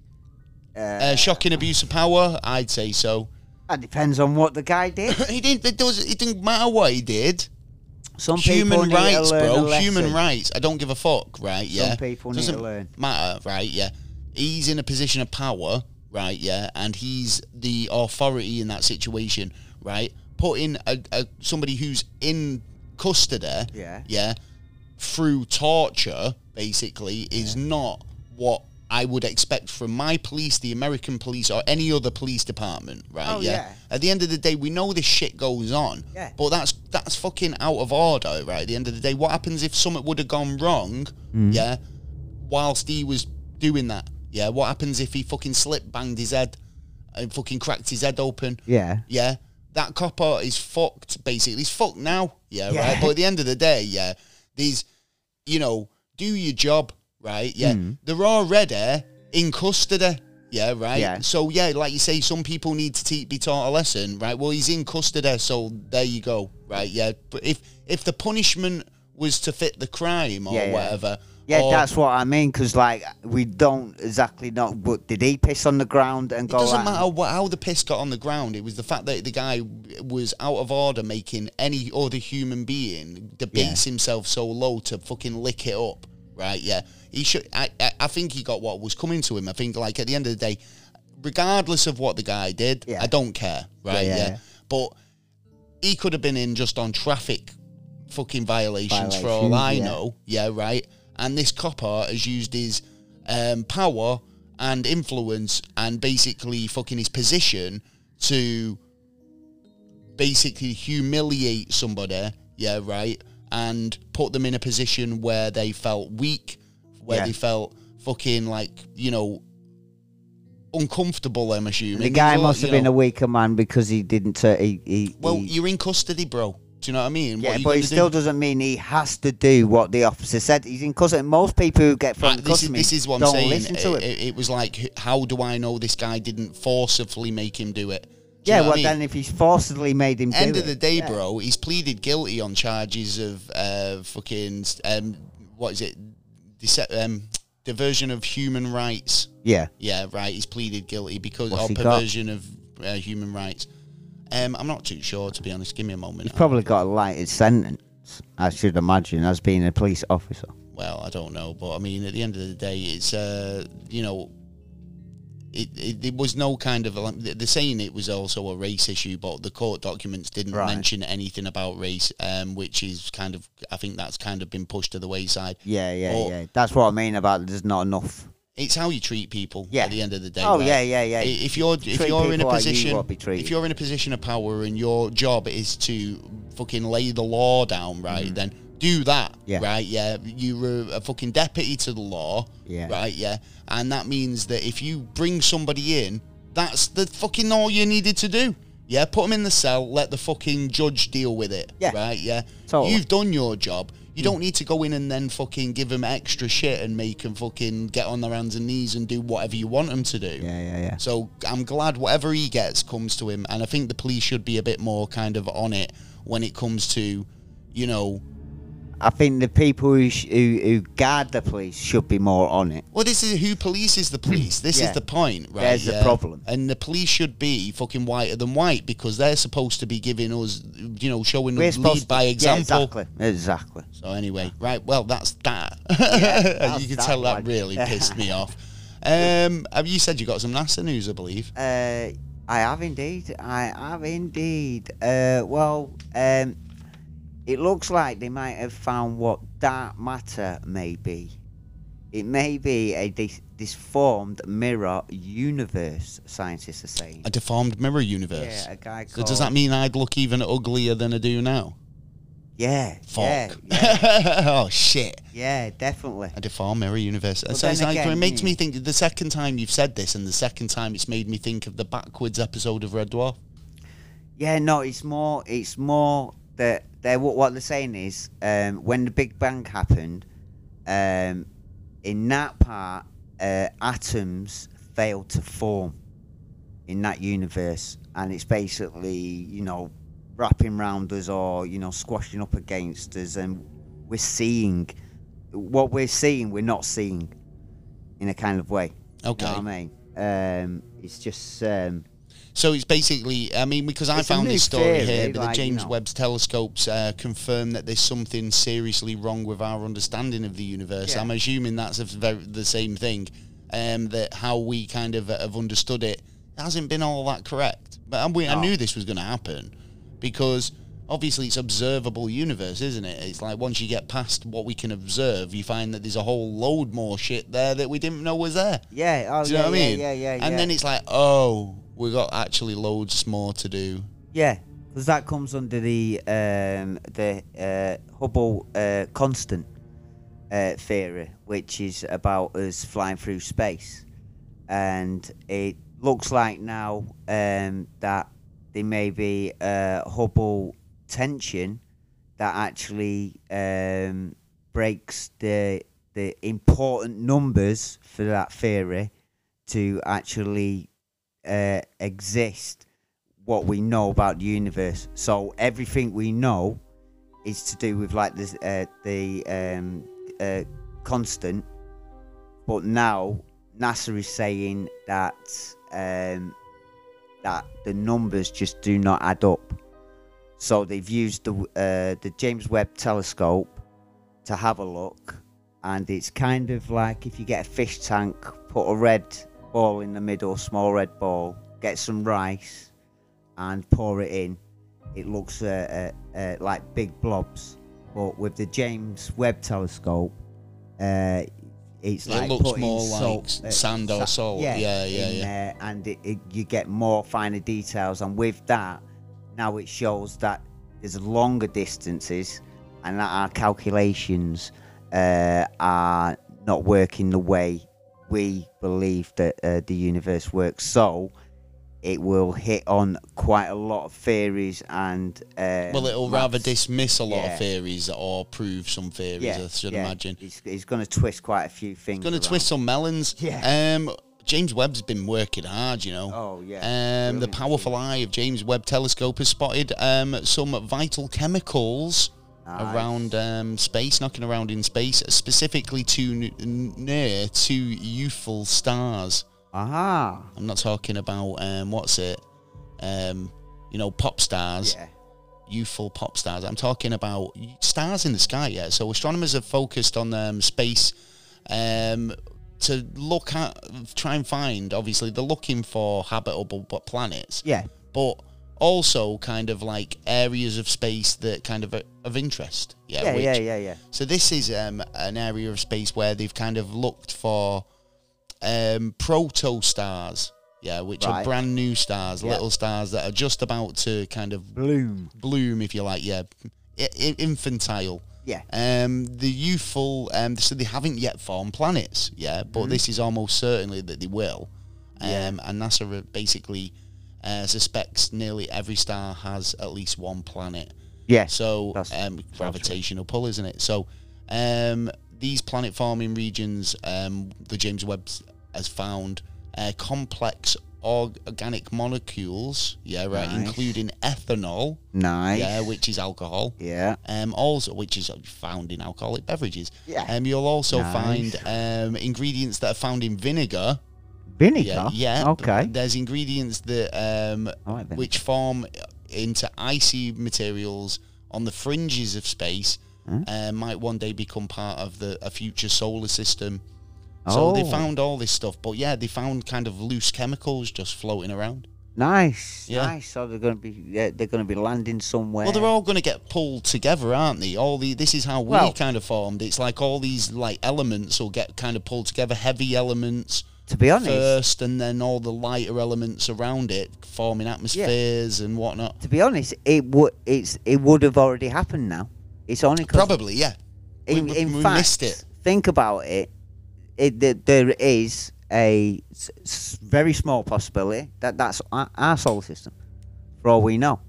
Uh, Uh, shocking abuse of power? I'd say so. That depends on what the guy did. he didn't. It does. It didn't matter what he did. Some people Human need rights, to learn a bro. lesson. Human rights. I don't give a fuck, right? Yeah. Some people need to Doesn't learn. matter, right? Yeah. He's in a position of power, right? Yeah, and he's the authority in that situation, right? Putting a, a somebody who's in custody, Yeah. yeah, through torture, basically, is not what I would expect from my police, the American police, or any other police department, right? Oh, yeah. At the end of the day, we know this shit goes on. Yeah. But that's that's fucking out of order, right? At the end of the day, what happens if something would have gone wrong, Mm. yeah, whilst he was doing that? Yeah. What happens if he fucking slipped, banged his head, and fucking cracked his head open? Yeah. Yeah. That copper is fucked, basically. He's fucked now, yeah, Yeah. right? But at the end of the day, yeah, these, you know, do your job, right? Yeah. Mm. They're already in custody, yeah, right? Yeah. So, yeah, like you say, some people need to te- be taught a lesson, right? Well, he's in custody, so there you go, right? Yeah. But if if the punishment was to fit the crime or Yeah, yeah. whatever... Yeah, or- that's what I mean, because, like, we don't exactly know, but did he piss on the ground and It go doesn't out? matter what, how the piss got on the ground. It was the fact that the guy was out of order, making any other human being debase himself so low to fucking lick it up, right? Yeah, he should. I, I, I think he got what was coming to him. I think, like, at the end of the day, regardless of what the guy did, Yeah. I don't care, right? Yeah, Yeah, yeah, yeah. but he could have been in just on traffic fucking violations, for all Violations, I yeah. know. Yeah, right. And this copper has used his um, power and influence and basically fucking his position to basically humiliate somebody, yeah, right, and put them in a position where they felt weak, where Yeah. they felt fucking like, you know, uncomfortable, I'm assuming. The guy You must have know, been a weaker man because he didn't. Uh, he, he, Well, he, you're in custody, bro. Do you know what I mean? yeah, what are you but it gonna still do? doesn't mean he has to do what the officer said. He's in custody. Most people who get Right, from this, is, custody this is what I'm don't saying. listen to it, him. it, it was like, h- how do I know this guy didn't forcibly make him do it? Do you Yeah, know well, what I mean? then if he's forcibly made him End do of the it, day, yeah. bro, he's pleaded guilty on charges of uh, fucking um, what is it? Dece- um, diversion of human rights. Yeah. Yeah, right. He's pleaded guilty because What's of he got? perversion of uh, human rights. Um, I'm not too sure, to be honest. Give me a moment. He's probably got a lighted sentence, I should imagine, as being a police officer. Well, I don't know, but I mean, at the end of the day, it's uh, you know, it, it it was no kind of they're saying it was also a race issue, but the court documents didn't Right. mention anything about race, um, which is kind of I think that's kind of been pushed to the wayside. Yeah, yeah, But yeah. That's what I mean about there's not enough. It's how you treat people. Yeah. At the end of the day. Oh, right? yeah, yeah, yeah. I- If you're if Treat you're in a people like you position want to be treated. if you're in a position of power and your job is to fucking lay the law down, right? Then do that, Mm. Yeah. right? Yeah, you're a, a fucking deputy to the law, Yeah. right? Yeah, and that means that if you bring somebody in, that's the fucking all you needed to do. Yeah, put them in the cell, let the fucking judge deal with it, Yeah. right? Yeah, Totally. you've done your job. You don't need to go in and then fucking give them extra shit and make them fucking get on their hands and knees and do whatever you want them to do. Yeah, yeah, yeah. So I'm glad whatever he gets comes to him, and I think the police should be a bit more kind of on it when it comes to, you know, I think the people who, sh- who who guard the police should be more on it. Well, this is who polices the police. This Yeah. is the point, right? There's the yeah. problem. And the police should be fucking whiter than white because they're supposed to be giving us, you know, showing We're us supposed lead to- by yeah, example. exactly. Exactly. So anyway, right, well, that's that. that's You can that tell that one. really pissed me off. Um, have you said you got some NASA news, I believe? Uh, I have indeed. I have indeed. Uh, well, um, it looks like they might have found what dark matter may be. It may be a dis- disformed mirror universe, scientists are saying. A deformed mirror universe. Yeah, a guy So called... does that mean I'd look even uglier than I do now? Yeah, Fuck. yeah, yeah, Oh, shit. yeah, definitely. A deformed mirror universe. But So it's then like, again, it makes you- me think, the second time you've said this and the second time it's made me think of the backwards episode of Red Dwarf. Yeah, no, it's more. It's more that they're what, what they're saying is um, when the Big Bang happened, um, in that part, uh, atoms failed to form in that universe, and it's basically you know wrapping round us or you know squashing up against us, and we're seeing what we're seeing. We're not seeing in a kind of way. Okay. You know what I mean? Um, it's just. Um, So it's basically, I mean, because I It's a found new this story theory, here, but like, the you James know. Webb's telescopes uh, confirm that there's something seriously wrong with our understanding of the universe. Yeah. I'm assuming that's a very, the same thing, um, that how we kind of uh, have understood it hasn't been all that correct. But I, we, I No. knew this was going to happen because obviously it's observable universe, isn't it? It's like once you get past what we can observe, you find that there's a whole load more shit there that we didn't know was there. yeah. Oh, Do you yeah, know what I yeah, mean? yeah, yeah, And yeah. then it's like, oh, we got actually loads more to do. Yeah, because that comes under the um, the uh, Hubble uh, constant uh, theory, which is about us flying through space, and it looks like now um, that there may be a Hubble tension that actually um, breaks the the important numbers for that theory to actually uh, exist what we know about the universe. So everything we know is to do with like this, uh, the um, uh, constant, but now NASA is saying that um, that the numbers just do not add up. So they've used the uh, the James Webb telescope to have a look, and it's kind of like if you get a fish tank, put a red ball in the middle, small red ball, get some rice, and pour it in. It looks uh, uh, uh, like big blobs, but with the James Webb telescope, uh, it's It like looks putting more like salt, uh, sand or sa- salt. Yeah, Yeah, yeah, in yeah. there, and it, it, you get more finer details. And with that, now it shows that there's longer distances, and that our calculations uh, are not working the way we believe that uh, the universe works. So it will hit on quite a lot of theories and um, Well, it'll maths. rather dismiss a lot Yeah. of theories or prove some theories, yeah, I should yeah. imagine. He's, he's going to twist quite a few things. Going to around. twist some melons. Yeah. Um, James Webb's been working hard, you know. Oh yeah. Um, the Brilliant. powerful eye of James Webb Telescope has spotted um, some vital chemicals Nice. around um, space, knocking around in space, specifically to n- near two youthful stars. Aha. I'm not talking about um, what's it, um, you know, pop stars, Yeah. youthful pop stars. I'm talking about stars in the sky. Yeah. So astronomers have focused on um, space um, to look at, try and find. Obviously, they're looking for habitable planets, Yeah. but also kind of like areas of space that kind of are of interest. Yeah. Yeah. which, Yeah. Yeah. Yeah. So this is um, an area of space where they've kind of looked for um, proto-stars, yeah, which are Right. brand new stars, Yeah. little stars that are just about to kind of Bloom. bloom, if you like, yeah, I- I- infantile. Yeah. Um, the youthful, um, so they haven't yet formed planets, yeah, but this is almost certainly that they will. Um, Yeah. And NASA basically uh, suspects nearly every star has at least one planet. Yeah. So That's- um, that's gravitational pull, isn't it? So um, these planet-forming regions, um, the James Webb has found uh, complex org- organic molecules, yeah, right, Nice. including ethanol, Nice. yeah, which is alcohol. Yeah. Um, also, which is found in alcoholic beverages. Yeah. Um, you'll also Nice. find um, ingredients that are found in vinegar. Vinegar. Yeah, yeah. Okay. There's ingredients that um, I like vinegar. which form into icy materials on the fringes of space. Hmm? Uh, might one day become part of the a future solar system. So they Oh. found all this stuff, but yeah, they found kind of loose chemicals just floating around. Nice. Yeah. Nice. So they're going to be yeah, they're going to be landing somewhere. Well, they're all going to get pulled together, aren't they? All the this is how we Well- kind of formed. It's like all these like elements will get kind of pulled together, heavy elements to be honest. first, and then all the lighter elements around it forming atmospheres and whatnot. To be honest, it would it's it would have already happened now. It's only 'cause Probably, yeah. in, we, in we fact, missed it. think about it. It th- there is a s- s- very small possibility that that's our, our solar system, for all we know.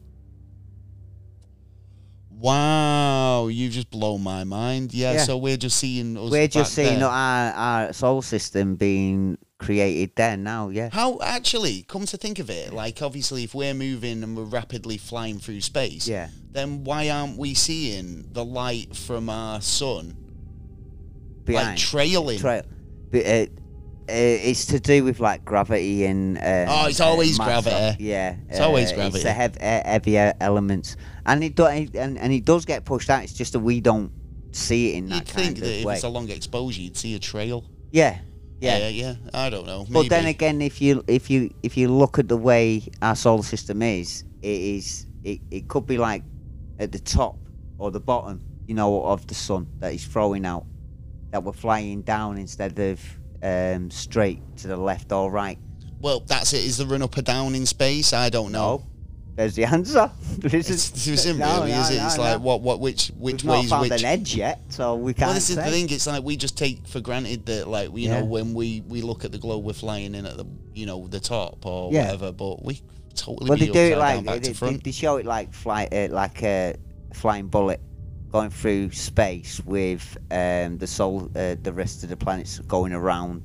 Wow, you've just blown my mind. Yeah, Yeah. so we're just seeing us We're just back seeing there. our our solar system being created there now. Yeah. How actually, come to think of it, like obviously if we're moving and we're rapidly flying through space, Yeah. then why aren't we seeing the light from our sun Behind. like trailing? Trail. But, uh, uh, it's to do with like gravity and. Uh, Oh, it's always uh, mass gravity. of- yeah, It's always It's gravity. the hev- uh, heavier elements, and it do- and and it does get pushed out. It's just that we don't see it in that You'd kind think of that if way. it's a long exposure, you'd see a trail. Yeah, yeah. yeah, yeah. I don't know. But then maybe. again, if you if you if you look at the way our solar system is, it is it, it could be like at the top or the bottom, you know, of the sun that is throwing out, that we're flying down instead of um, straight to the left or right. Well, that's it. Is the run up or down in space? I don't know. No, there's the answer. This It's, is- it's isn't no, really, no, is it? no, It's no. like what, what, which, which We've not ways, found which. an edge yet, so we can't Well, this is say. the thing. It's like we just take for granted that, like, you Yeah. know, when we, we look at the globe, we're flying in at the, you know, the top or Yeah. whatever. But we totally Well, be they do it upside like down back they, to front. they, they show it like fly, uh, like a flying bullet going through space with um, the sol, uh, the rest of the planets going around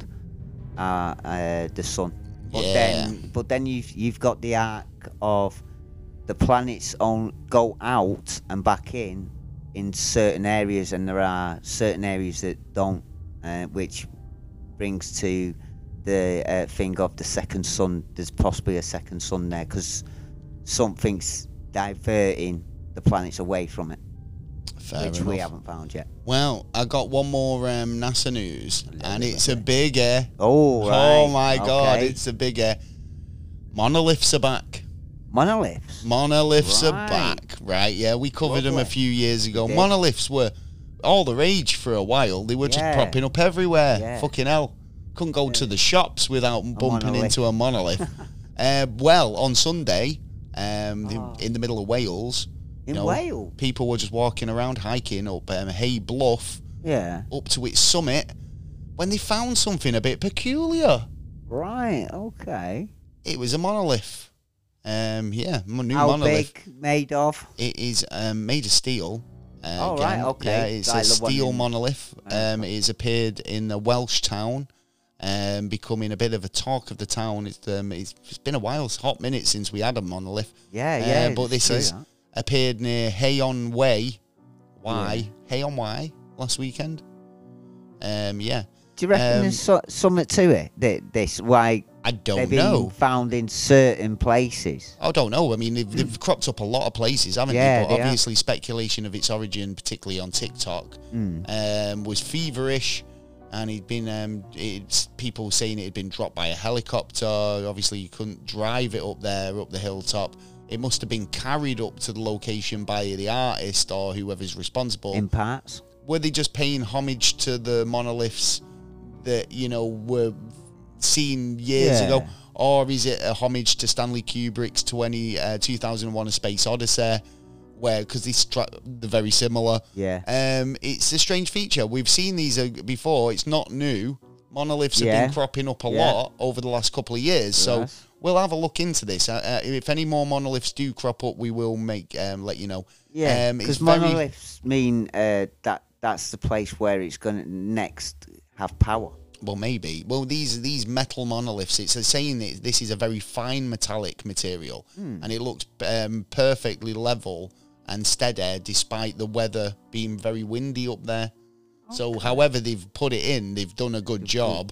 uh, uh, the sun. But Yeah. then, but then you've you've got the arc of the planets on go out and back in in certain areas, and there are certain areas that don't, uh, which brings to the uh, thing of the second sun. There's possibly a second sun there because something's diverting the planets away from it, Fair which enough. we haven't found yet. Well, I got one more um, NASA news, and it, it's a bigger. Oh, right. Oh my God, Okay. it's a bigger. Monoliths are back. Monoliths. Monoliths are Right. back, right? Yeah, we covered them a Lovely. few years ago. did. Monoliths were all the rage for a while. They were just Yeah. propping up everywhere. Yeah. Fucking hell. Couldn't go to the shops without bumping monolith. into a monolith. uh, well, on Sunday, um, the- Oh. in the middle of Wales, you In know, Wales? people were just walking around hiking up um, Hay Bluff Yeah. up to its summit when they found something a bit peculiar. Right. Okay. It was a monolith. Um, yeah, m- new How monolith. big? Made of? It is um, made of steel. Uh, Oh, right, okay. Yeah, it's Like a the one steel in- monolith. Um, it has appeared in a Welsh town, um, becoming a bit of a talk of the town. It's, um, it's, it's been a while, it's a hot minute since we had a monolith. Yeah. Uh, Yeah. but it's this true, is that. appeared near Hay-on Way, Y, Yeah. Hay-on-Wye last weekend. Um, yeah, Do you reckon um, there's so, something to it? That this why I don't they've been know. found in certain places. I don't know. I mean, they've, they've cropped up a lot of places, haven't Yeah, they? But they have. obviously, speculation of its origin, particularly on TikTok, Mm. um, was feverish, and he'd been um, it's people saying it had been dropped by a helicopter. Obviously, you couldn't drive it up there, up the hilltop. It must have been carried up to the location by the artist or whoever's responsible. In parts. Were they just paying homage to the monoliths that, you know, were seen years Yeah. ago? Or is it a homage to Stanley Kubrick's twenty, uh, two thousand one A Space Odyssey, where, because they're very similar. Yeah. Um, it's a strange feature. We've seen these uh, before. It's not new. Monoliths have Yeah. been cropping up a Yeah. lot over the last couple of years. So Yes. we'll have a look into this. Uh, uh, if any more monoliths do crop up, we will make um, let you know. Yeah. Um, it's Because very- monoliths mean uh, that that's the place where it's going to next have power. Well, maybe. Well, these these metal monoliths, it's saying that this is a very fine metallic material, Hmm. and it looks um, perfectly level and steady despite the weather being very windy up there. So, however they've put it in, they've done a good job.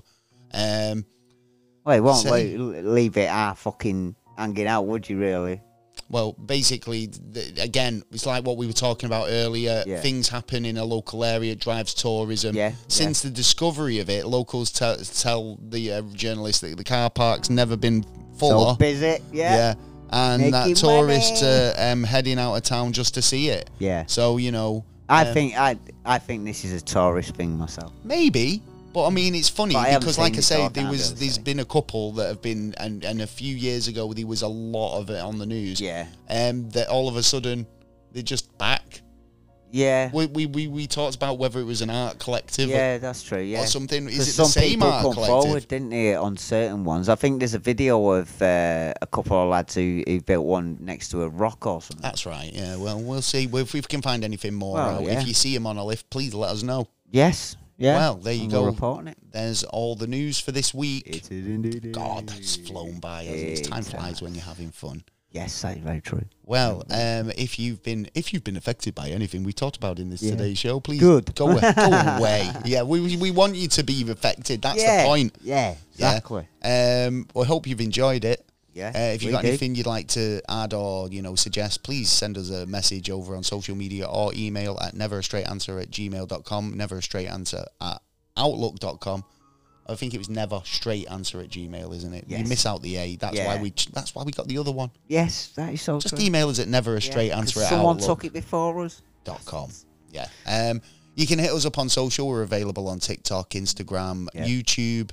Um, Well, it won't say- le- leave it half fucking hanging out, would you, really? Well, basically, th- again, it's like what we were talking about earlier. Yeah. Things happen in a local area, it drives tourism. Yeah, Since the discovery of it, locals te- tell the uh, journalists that the car park's never been fuller. So busy, yeah. Yeah. And Making that tourists money. are um, heading out of town just to see it. Yeah. So, you know. I um, think I I think this is a tourist thing myself. Maybe. But I mean, it's funny But I haven't because, seen like I it, so say, I there can't was really there's say. been a couple that have been, and, and a few years ago there was a lot of it on the news. Yeah. Um, that all of a sudden they're just back. Yeah. We we, we, we talked about whether it was an art collective Yeah, that's true. Yeah. or something. 'Cause Is it some the same people art come collective? forward, didn't they, on certain ones? I think there's a video of uh, a couple of lads who, who built one next to a rock or something. That's right. Yeah. Well, we'll see if we can find anything more Well, out. yeah. If you see a monolith, please let us know. Yes. Yeah. Well, there you And go. we're reporting it. There's all the news for this week. It is indeed. God, that's flown by. Hasn't it? Time It's, uh, flies when you're having fun. Yes, that's very true. Well, um, if you've been if you've been affected by anything we talked about in this Yeah. today's show, please Good. go go away. Yeah, we we want you to be affected. That's yeah. the point. Yeah, exactly. Um, well, I hope you've enjoyed it. Yeah. Uh, if you've we got do. anything you'd like to add or, you know, suggest, please send us a message over on social media or email at neverastraightanswer at gmail dot com, neverastraightanswer at outlook dot com. I think it was never straight answer at Gmail, isn't it? You Yes. miss out the A. That's Yeah. why we that's why we got the other one. Yes, that is so Just true. email us at never a Yeah, straight 'cause answer at someone outlook took it before us. dot com. Yeah. Um, you can hit us up on social. We're available on TikTok, Instagram, Yeah. YouTube,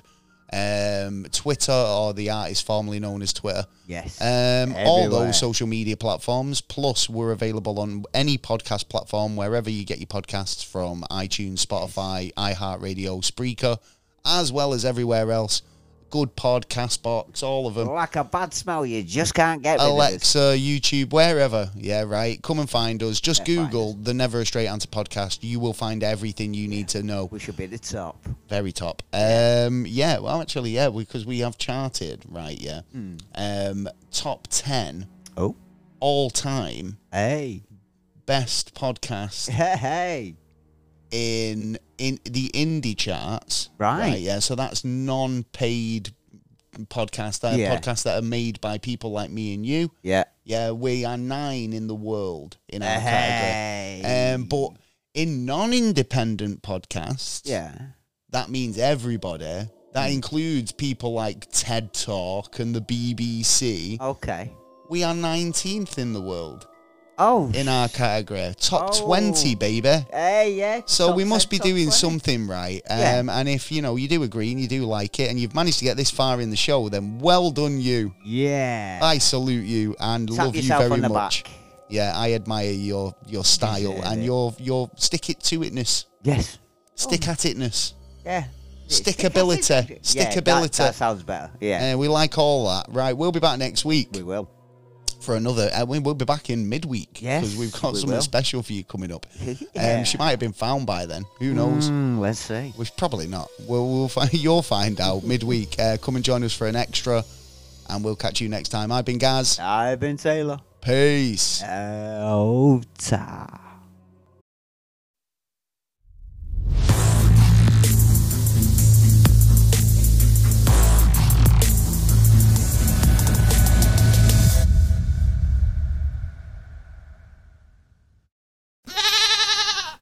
um, Twitter, or the artist formerly known as Twitter. Yes. Um, all Everywhere. those social media platforms. Plus, we're available on any podcast platform, wherever you get your podcasts from, iTunes, Spotify, iHeartRadio, Spreaker, as well as everywhere else. Good podcast box, all of them. Like a bad smell, you just can't get rid of it. Alexa, YouTube, wherever. Yeah, right. Come and find us. Just Yeah, find Google the Never a Straight Answer podcast. You will find everything you need to know. We should be the top. Very top. Um, yeah, well, actually, yeah, because we have charted, right, yeah. Hmm. Um, top ten Oh. all time Hey. best podcast Hey. Hey. in in the indie charts. Right. Yeah, so that's non-paid podcasts. That Yeah. are podcasts that are made by people like me and you. Yeah. Yeah, we are nine in the world in our Hey. category. Um, but in non-independent podcasts, Yeah. that means everybody. That includes people like TED Talk and the B B C. Okay. We are nineteenth in the world Oh. in our category. Top Oh. twenty, baby. Hey, yeah. So Top we must ten, be top doing twenty. something right. Um, Yeah. And if, you know, you do agree and you do like it and you've managed to get this far in the show, then well done you. Yeah. I salute you and Tap love you yourself very on the much. back. Yeah, I admire your your style Deserve and it. your your stick it to itness, Yes. stick at itness. Yeah. Stickability. Yeah, that, Stickability. that sounds better. Yeah. Uh, we like all that. Right, we'll be back next week we will. for another. Uh, we will be back in midweek Yes, because we've got we something will. special for you coming up. Yeah. Um, she might have been found by then. Who knows? Mm, let's see. Which probably not. We'll, we'll find. You'll find out midweek. Uh, come and join us for an extra, and we'll catch you next time. I've been Gaz. I've been Taylor. Peace. Oh, ta.